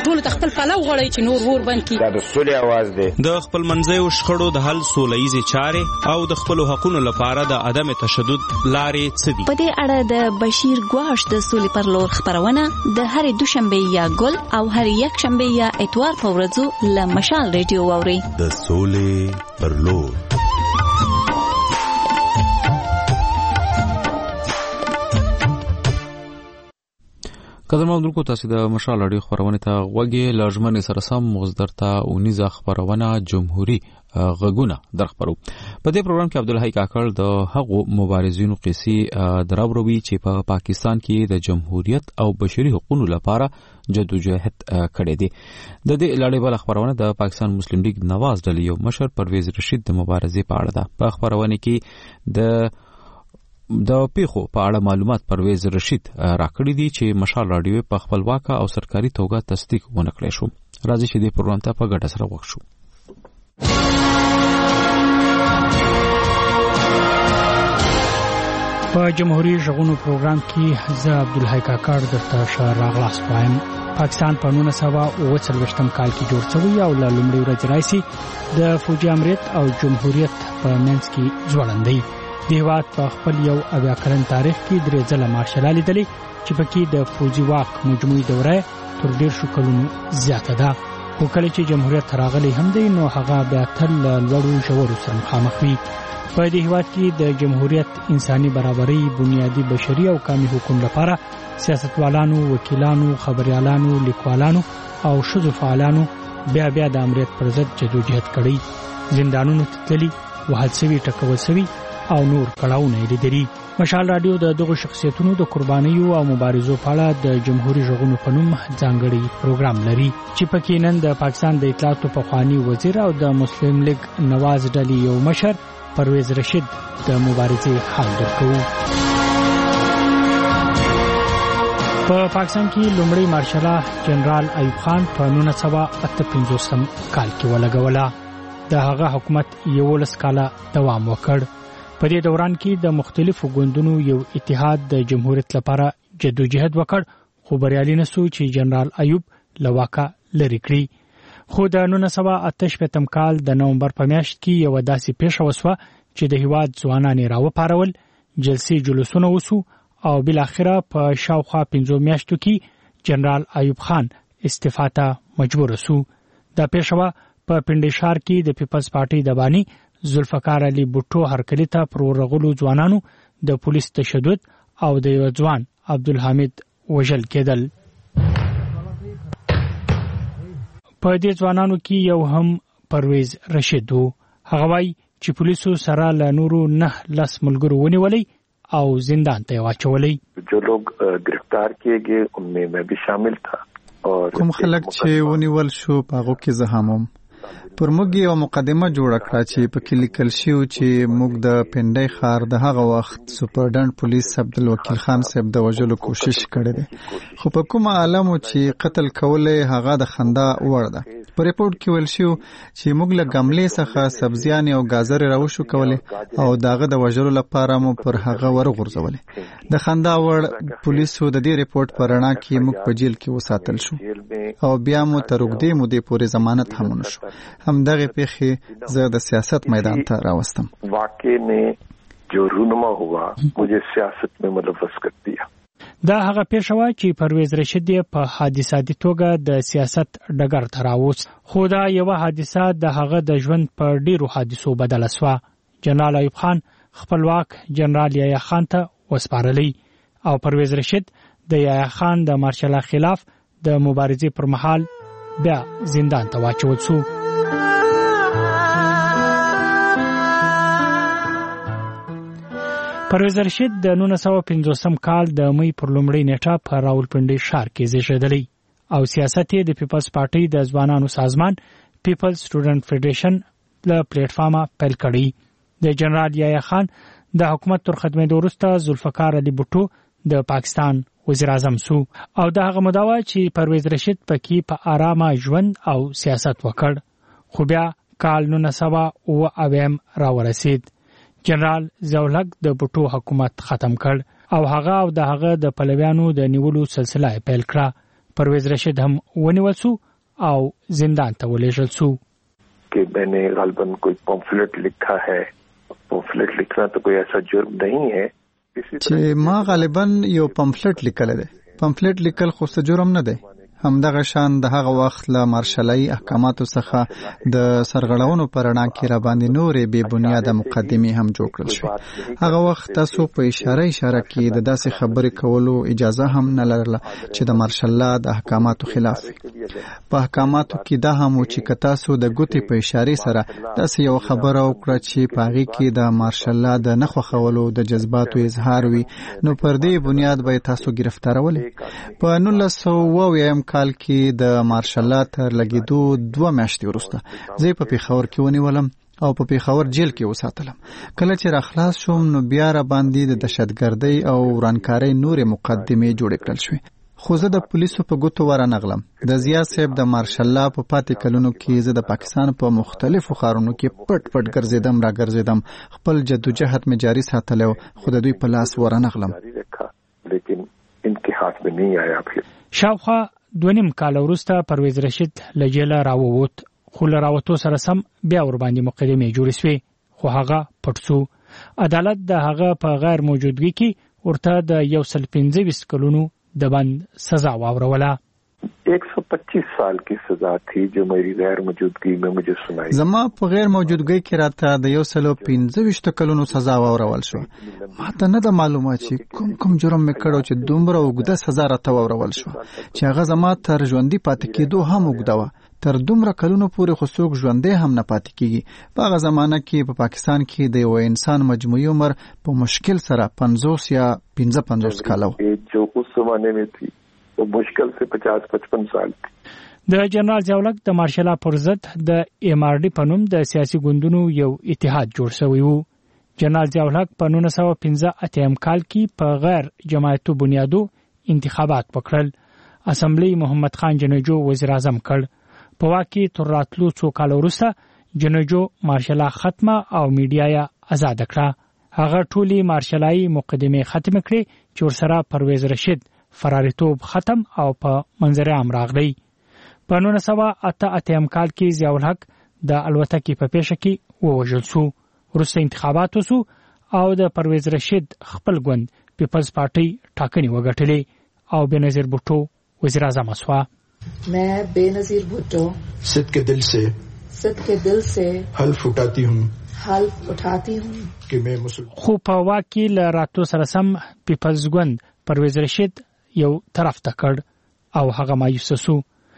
ټول خپل پلو غړي چې نور ور بند کی. دا د سولې आवाज دی. د خپل منځي شخړو د حل سولهیزي چارې او د خپل حقوقو لپاره د عدم تشدد لارې څه دي. په دې اړه د بشیر ګواش د سولې پر لور خبرونه د هرې دوشنبه یا ګل او هر یک شنبه یا اتوار په ورځو له مشال ریډیو واوري. د سولې پر لور. قدرمن اورونکو تاسو د مشال اړیو خبرونه ته غوږی لازمنه سره سم مصدر ته اونیزه خبرونه جمهوریت غږونه درخبرو. په دې پروګرام کې عبدالحی کاکړ د هغو مبارزینو قصې دراوروي چې په پا پاکستان کې د جمهوریت او بشري حقوقو لپاره جدوجہد کړې دي. د دې لړۍ بل خبرونه د پاکستان مسلم لیگ نواز ډلې یو مشر پرویز رشید د مبارزې په اړه ده. په خبرونه کې د د پیخو په اړه معلومات پرویز رشید راکړی دي چې مشال رادیو په خپلواکه او سرکاري توګه تصدیق ونه کړی شو. راځي چې دې پروګرام ته په ګډه سره وښو. په جمهوریت ژغونو پروګرام کې زه عبدالحی کاکړ درته ښه راغلاست وایم. پاکستان په نولس سوه اوه څلوېښتم کال کې جوړ شوی او له لومړي ورځې راهیسې د فوجي امریت او جمهوریت په منځ کې ځوړندی. د هېواد په خپل یو اویا کلن تاریخ کې درې ځله مارشله لیدلې چې پکې د فوجي واک مجموعي دوره تر ډېر شو کلونو زیاته ده. خو کله چې جمهوریت راغلی هم دی نو هغه بیا تل لوړو ژورو سره مخامخ وي. په دې هېواد کې د جمهوریت انساني برابرۍ، بنیادي بشري او قومي حقوقو لپاره سیاستوالانو، وکیلانو، خبريالانو، لیکوالانو او ښځو فعالانو بیا بیا د امریت پر ضد جدوجہد کړی. زندانونو ته تللي، وهل سوي، ټکول سوي او نور کړهونه یې لیدلي. مشال رادیو د دغو شخصیتونو د قربانیو او مبارزو په اړه د جمهوریت ژغونو په نوم ځانګړی پروګرام لري چې پکې نن د پاکستان د اطلاعاتو پخوانی وزیر او د مسلم لیگ نواز ډلې یو مشر پرویز رشید د مبارزې حال درکوو. په پاکستان کې لومړی مارشال جنرال ایوب خان په نولس سوه اته پنځوسم کال کې ولګوله. د هغه حکومت یولس کاله دوام وکړ. په دې دوران کې د مختلفو ګوندونو یو اتحاد د جمهوریت لپاره جدوجہد وکړ، خو بریالي نشو چې جنرال ایوب له واکه لرې کړي. خو د نولس سوه اته شپېتم کال د نومبر په میاشت کې یوه داسې پیښه وسوه چې د هېواد ځوانان یې راوپارول، جلسې جلوسونه وسو او بالاخره په شاوخوا پنځو میاشتو کې جنرال ایوب خان استعفا ته مجبور سو. دا پیښه په پنډشار کې د پیپلز پارټي د بانی ذوالفقار علي بوټو هرکلی ته پر ورغلو ځوانانو د پولیس تشدد او د یو ځوان عبدالحمید وژل کېدل. په دې ځوانانو کې یو هم پرویز رشید و. هغه وایي چې پولیسو سره له نورو نه لس ملګرو ونیولي او زندان ته واچولي. جو لوگ گرفتار کیے گئے ان میں میں بھی شامل تھا. کوم خلک چې ونیول شو په هغو کې زه هم وم. پر موږ یو مقدمه جوړه کړه چې په کې لیکل شوی چې موږ د پنډۍ ښار د هغه وخت سپرډنټ پولیس عبدالوکیل خان صاحب د وژلو کوشش کړی دی، خو په کومه عالمو چې قتل کولې هغه د خندا وړ ده. په ریپورت کې ویل شو چې موږ له ګملې څخه سبزیانې او ګازرې راوشو کولې او داغه د وژلو لپاره مو پر هغه ورغورځولې. د خندا وړ پولیسو د دې ریپورت په رڼا کې موږ په جیل کې وساتل شو او بیا مو تر اوږدې مودې پورې ضمانت هم ونه شو. همدغه پیښې زه د سیاست میدان ته راوستم. واقع نے جو رونما ہوا مجھے سیاست میں ملوث کر دیا. دا هغه پیښه وه چې پرویز رشید په حادثاتي توګه د سیاست ډګر ته راوست، خو دا یوه حادثه د هغه د ژوند په ډیرو حادثو بدله سوه. جنرال ایوب خان خپلواک جنرال یحیی خان ته وسپارلی او پرویز رشید د یحیی خان د مارشال خلاف د مبارزې پر مهال بیا زندان ته واچول سو. پرویز رشید د نولس سوه پنځوسم کال د مې پر لومړۍ نیټه په راولپنډي ښار کې زیږېدلی او سیاست یې د پیپلز پارټي د ځوانانو سازمان پیپلز سټوډنټ فیډریشن له پلیټ فارمه پیل کړی. د جنرال یحیی خان د حکومت تر ختمېدو وروسته ذوالفقار علي بوټو د پاکستان وزیر اعظم سو او د هغه موده وه چې پرویز رشید پکې په آرامه ژوند او سیاست وکړ. خو بیا کال نولس سوه اوه اویم راورسید. جنرال ضیاءالحق د بوټو حکومت ختم کړ او هغه او د هغه د پلویانو د نیولو سلسله پیل کړه. پرویز رشید هم ونیول سو او زندان ته ولېږل سو कि मैंने गालबन कोई पम्फलेट लिखा है पम्फलेट लिखना तो कोई ऐसा जुर्म नहीं है چې ما غالبا یو پمفلټ لیکل دی پمفلټ لیکل خو څه جرم نه دی همدغه شان د هغه وخت له مارشلای احکاماتو څخه د سرغړونو پرنا کې را باندې نورې بې بنیاده مقدمې هم جوړ کړل شوې هغه وخت تاسو په اشاره اشاره کې د داسې خبرې کولو اجازه هم نه لرله چې د مارشلا د احکاماتو خلاف په احکاماتو کې دا هم چې که تاسو د ګوتې په اشارې سره داسې یو خبره وکړه چې په هغې کې د مارشلا د نه خوښولو د جذباتو اظهار وي نو پر دې بنیاد به یې تاسو ګرفتارولې په نولس سوه اویایم کال کې د مارشلا تر لګېدو دوه میاشتې وروسته زه په پېښور کې ونیولم او په پېښور جیل کې وساتلم کله چې را خلاص شوم نو بیا را باندې د دهشتګردۍ او ورانکارۍ نورې مقدمې جوړې کړل شوې خو زه د پولیسو په ګوتو ورنغلم د ضیا صاحب د مارشلا په پاتې کلونو کې زه د پاکستان په مختلفو ښارونو کې پټ پټ ګرځېدم را ګرځېدم خپل جدوجهد مې جاري ساتلی خو د دوی په لاس ورنغلم شاوخوا دونیم کال وروسته پرویز رشید له جیله راووت خو له راوتو سره سم بیا ور باندې مقدمې جوړې شوې خو هغه پټ شو عدالت د هغه په غیر موجودګۍ کې ورته د یو سل پنځه ویشت کلونو د بند سزا واوروله एक सौ पच्चीस साल की सजा थी जो मेरी गैर मौजूदगी में मुझे सुनाई زما په غیر موجودګۍ کې راته د یو سل پنځه ویشت کلونو سزا واورول شو ماته نه د معلومه چې کوم کوم جرم مې کړو چې دومره اوږده سزا راته واورول شو چې هغه زما تر ژوندي پاتې کېدو هم اوږده وه تر دومره کلونو پورې خو څوک ژوندی هم نه پاتې کېږي په هغه زمانه کې په پاکستان کې د یو انسان مجموعي عمر په مشکل سره پنځوس یا پنځه پنځوس کاله و जो उस जमाने में थी वो मुश्किल से पचास पचपन साल थी د جنرال ضیاءالحق د مارشلا پر ضد د ایم آر ډي په نوم د سیاسي ګوندونو یو اتحاد جوړ شوی و جنرال ضیاءالحق په نولس سوه پنځه اتیا کال کې په غیر جماعتو بنیادو انتخابات وکړل اسمبلی محمد خان جنجو وزیر اعظم کړ په واکي تر راتلو څو کال وروسته جنجو مارشلا ختمه او میډیا یې آزاد کړه هغه ټولي مارشلای مقدمه ختم کړې چې ورسره پرویز رشید فراریتوب ختم او په منظره هم راغلی په نولس سوه اته اتیا کال کې ضیاءالحق د الوتکې په پیښه کې ووژل شو وروسته انتخابات وشو او د پرویز رشید خپل ګوند پیپلز پارټي ټاکنې وګټلې او بېنظیر بوټو وزیر اعظم شوه मैं बेनजीर भुट्टो सिद्ध के दिल से सिद्ध के दिल से हल्फ उठाती हूँ हल्फ उठाती हूँ कि मैं मुस्लिम خو په واکي ل راتلو سره سم پیپلز ګوند پرویز رشید یو طرف ته کړ او هغه مایوسه شو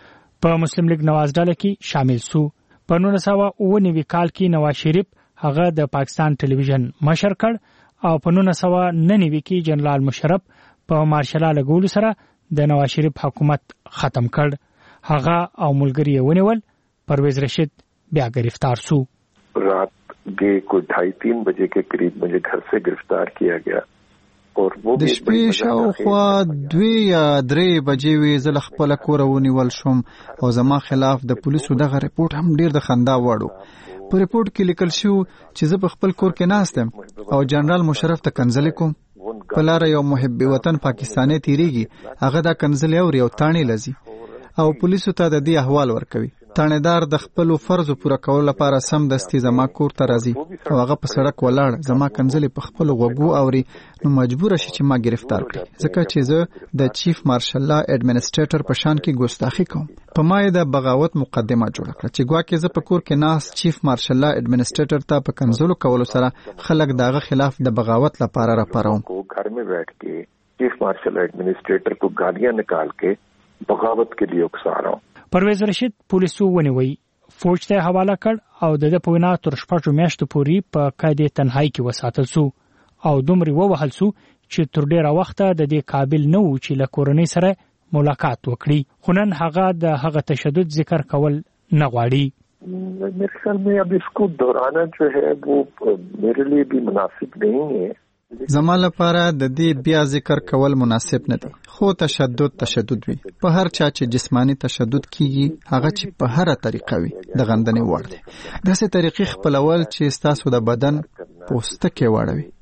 په مسلم لیگ نواز ډله کې شامل شو په نولس سوه اوه نوي کال کې نواز شریف هغه د پاکستان ټلویزیون مشر کړ او په نولس سوه نهه نوي کې جنرال مشرف په مارشلا لګولو سره د نواز شریف حکومت ختم کړ هغه او ملګری یې ونیول پرویز رشید بیا گرفتار شو رات के कोई ढाई तीन बजे के करीब मुझे घर से गिरफ्तार किया गया और वो د شپې شاوخوا دوی یا درې بجې وې زه له خپله کوره ونیول شوم او زما خلاف د پولیسو دغه رپورټ هم ډېر د خندا وړ و په رپورټ کې لیکل شو چې زه په خپل کور کې ناست یم او جنرال مشرف ته کنځلې کوم په لاره یو محب وطن پاکستانی تیریږي هغه دا کنځلې اوري او تاڼې لذي او پولیسو ته د دې احوال ورکوي تانیدار د خپل فرض پوره کولو لپاره سم دستي زما کور ته راځي او هغه په سړک ولاړ زما کنځلې په خپل غوږو اوري نو مجبور شي چې ما گرفتار کړي ځکه چې زه د چیف مارشل اډمنسټریټر په شان کې ګستاخی کوم په ما د بغاوت مقدمه جوړ کړه چې ګواکې زه په کور کې ناس چیف مارشل اډمنسټریټر ته په کنځلو کولو سره خلک داغه خلاف د بغاوت لپاره راپاروم घर में बैठ के चीफ मार्शल एडमिनिस्ट्रेटर को गालियां निकाल के बगावत के लिए उकसा रहा हूं پرویز رشید پولیسو ونیوي فوج ته حواله کړ او د په وینا تر شپږو میاشتو پورې په قید تنهایی کې وساتل شو او دومره ووهل شو چې تر ډیره وخته د دې قابل نه و چې له کورنۍ سره ملاقات وکړي خو نن هغه د هغه تشدد ذکر کول نه غواړي मेरे ख्याल में अब इसको दोहराना जो है वो मेरे लिए भी मुनासिब नहीं है زما لپاره د دې بیا ذکر کول مناسب نه دی خو تشدد تشدد وي په هر چا چې جسمانی تشدد کیږي هغه چې په هر طریقه وي د غندنې وړ دی داسې طریقې خپلول چې ستاسو د بدن پوستکي واړوي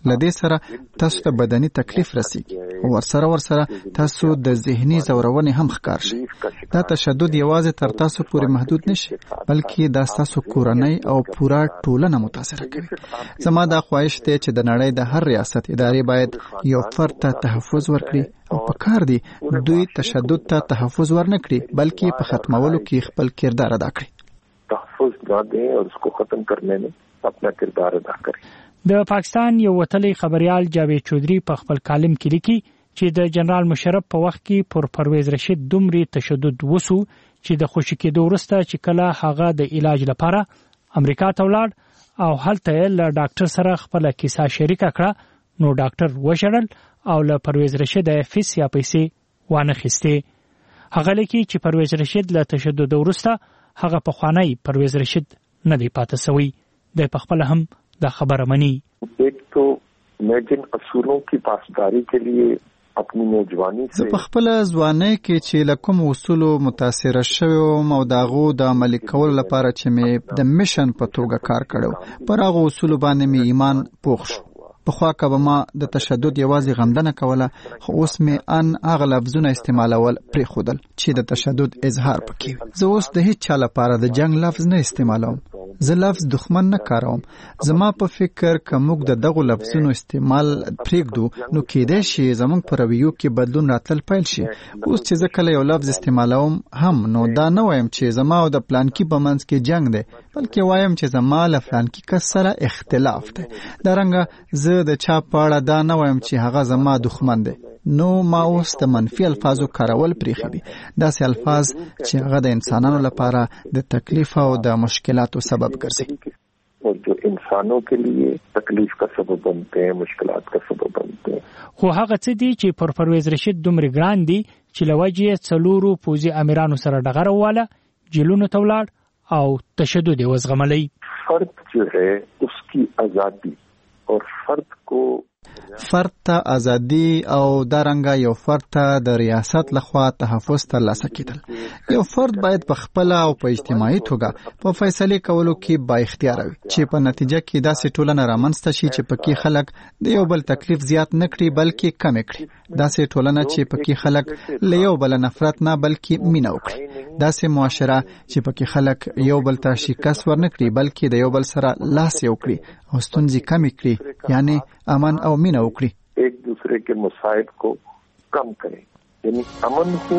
لدې سره تاسو ته بدني تکلیف رسیږي او ورسره ورسره تاسو د ذهني زورونې هم ښکار شي. دا تشدد یوازې تر تاسو پورې محدود نشي بلکې دا تاسو کورنۍ او پورا ټولنه متاثر کوي. زما دا خواهش دی چې د نړۍ د هر ریاست ادارې باید یو فرد ته تحفظ ورکړي او په کار دی دوی تشدد ته تحفظ ورنکړي بلکې په ختمولو کې خپل کردار ادا کړي. تحفظ نہ دیں اور اس کو ختم کرنے میں اپنا کردار ادا کریں. د پاکستان یو وتلی خبريال جاوید چودھری په خپل کالم کې لیکي چې د جنرال مشرف په وخت کې پر پرویز رشید دومره تشدد وسو چې د خوشی کېدو وروسته چې کله هغه د علاج لپاره امریکا ته ولاړ او هلته له ډاکټر سره خپل کیسه شریکه کړه نو ډاکټر وشړل او له پرویز رشید فیس یا پیسې وانه خسته. هغه لیکي چې پرویز رشید له تشدد وروسته هغه په خوانی پرویز رشید نه دی پاتې سوی. د پخپل هم دا خبره منی. ایک تو میں جن اصولوں کی پاسداری کے لیے اپنی نوجوانی سے زه په خپل ځوانۍ کې چې لکم اصول متاثر شوم او داغو د عملي کولو لپاره چې مې د میشن په توګه کار کړو پر هغه اصول باندې مې ایمان پوخ شو. په خوا کې ما د تشدد یوازې غمدنه کوله خو اوس مې ان هغه لفظونه استعمالول پرې خودل چې د تشدد اظهار پکې. زه اوس د هیڅ چا لپاره د جنگ لفظ نه استعمالوم. زه لفظ دښمن نه کاروم. زما په فکر که موږ د دغو لفظونو استعمال پرېږدو نو کېدای شي زموږ په رویو کې بدلون راتل پیل شي. اوس چې زه کله یو لفظ استعمالوم هم نو دا نه وایم چې زما او د پلانکی په منځ کې جنگ دی بلکې وایم چې زما له پلانکی کس سره اختلاف دی. دا رنګه زه د چا پاړه دا نه وایم چې هغه زما دښمن دی. نو ما اوس د منفي الفاظو کارول پریښي دي. داسې الفاظ چې هغه د انسانانو لپاره د تکلیف او د مشکلاتو سبب ګرځي اور جو انسانوں کے لیے تکلیف کا سبب بنتے ہیں مشکلات کا سبب بنتے ہیں. خو هغه څه دي چې پر پرویز رشید دومره ګران دي چې لوجه څلورو پوزي امیرانو سره ډغره واله جیلونو ته ولاړ او تشدد وزغملی. فرد جو ہے اس کی آزادی اور فرد کو فرد ته ازادي او دارنګه یو فرد ته د ریاست لخوا تحفظ ترلاسه کیدل. یو فرد باید په خپل او په اجتماعي توګه په فیصله کولو کې با اختیار وي چې په نتیجه کې داسې ټولنه رامنځته شي چې پکې خلک د یو بل تکلیف زیات نه کړي بلکې کم کړي. داسې ټولنه چې پکې خلک له یو بل نفرت نه بلکې مینه وکړي. داسې معاشره چې پکې خلک یو بل ته شکست ورنکړي بلکې د یو بل سره لاس یو کړي او ستونزې کم کړي یعنی امن او مینه وکړي. ایک دوسرے کے مصائب کو کم کریں یعنی امن ہو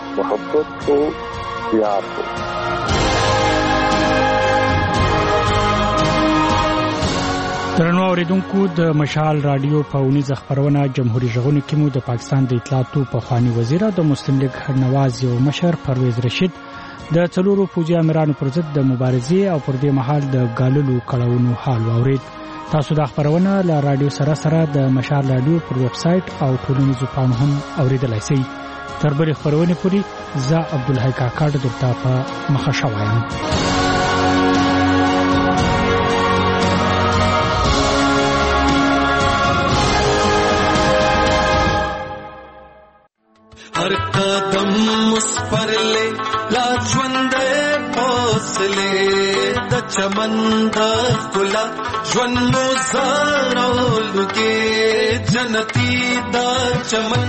محبت ہو پیار ہو. درنو اوریدونکو د مشال رادیو په ونیزه خبرونه جمهوریت ژغورنې کې مو د پاکستان د اطلاعاتو په خواني وزیر د مسلم لیگ نواز یو مشر پرویز رشید د څلورو فوجي امیرانو پر ضد د مبارزې او پر دې مهال د ګاللو کړهونو حال واورید. تاسو د خبرونه له رادیو سره سره د مشال رادیو پر ویب سټ او ټولنیزو پاڼو هم اوریدلای شئ. تر بلې خبرونه پوری زه عبدالحی کاکړ درته په مخه شوایم. हर कदम उस पर ले ला ژوندې حوصله د چمن د ښکلا ژوند مو زارولو کې جنتي دا چمن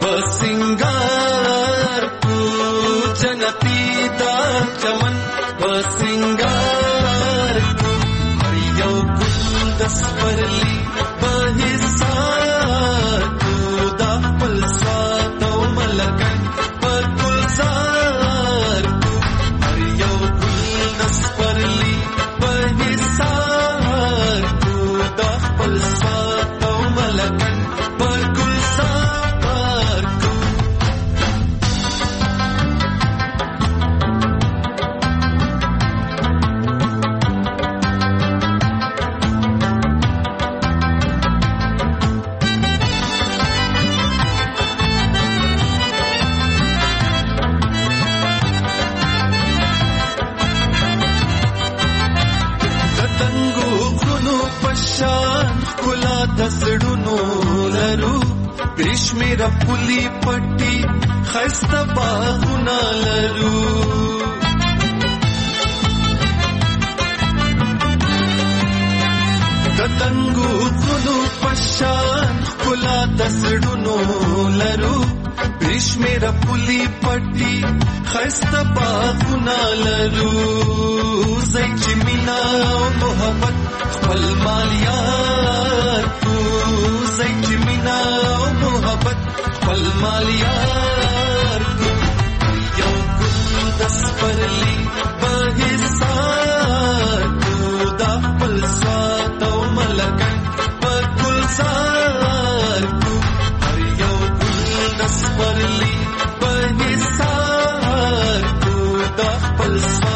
بسنګار کو جنتي دا چمن بسنګار کو هر یو ګل د سپرلی په حساب کو دا پلسا لکن پر گلزار کو ہر یو گل دس پر لی پر حسار کو دا خپل سات او ملکن پر گلزار کو. دسړونو لرو ریشمې رپولي پټي خسته باغونه لرو دتنګو غلو پشان خلا دسړونو لرو بشمیر پولی پټي خسته باغونه لرو زای چې مینا او محبت خپل مالیار کو زای چې مینا او محبت خپل مالیار کو یو ګل دس پرلی په حساب کو دا خپل سات او ملګری په ګلزار کو هر یو ګل دس پرلی په حساب کو دا خپل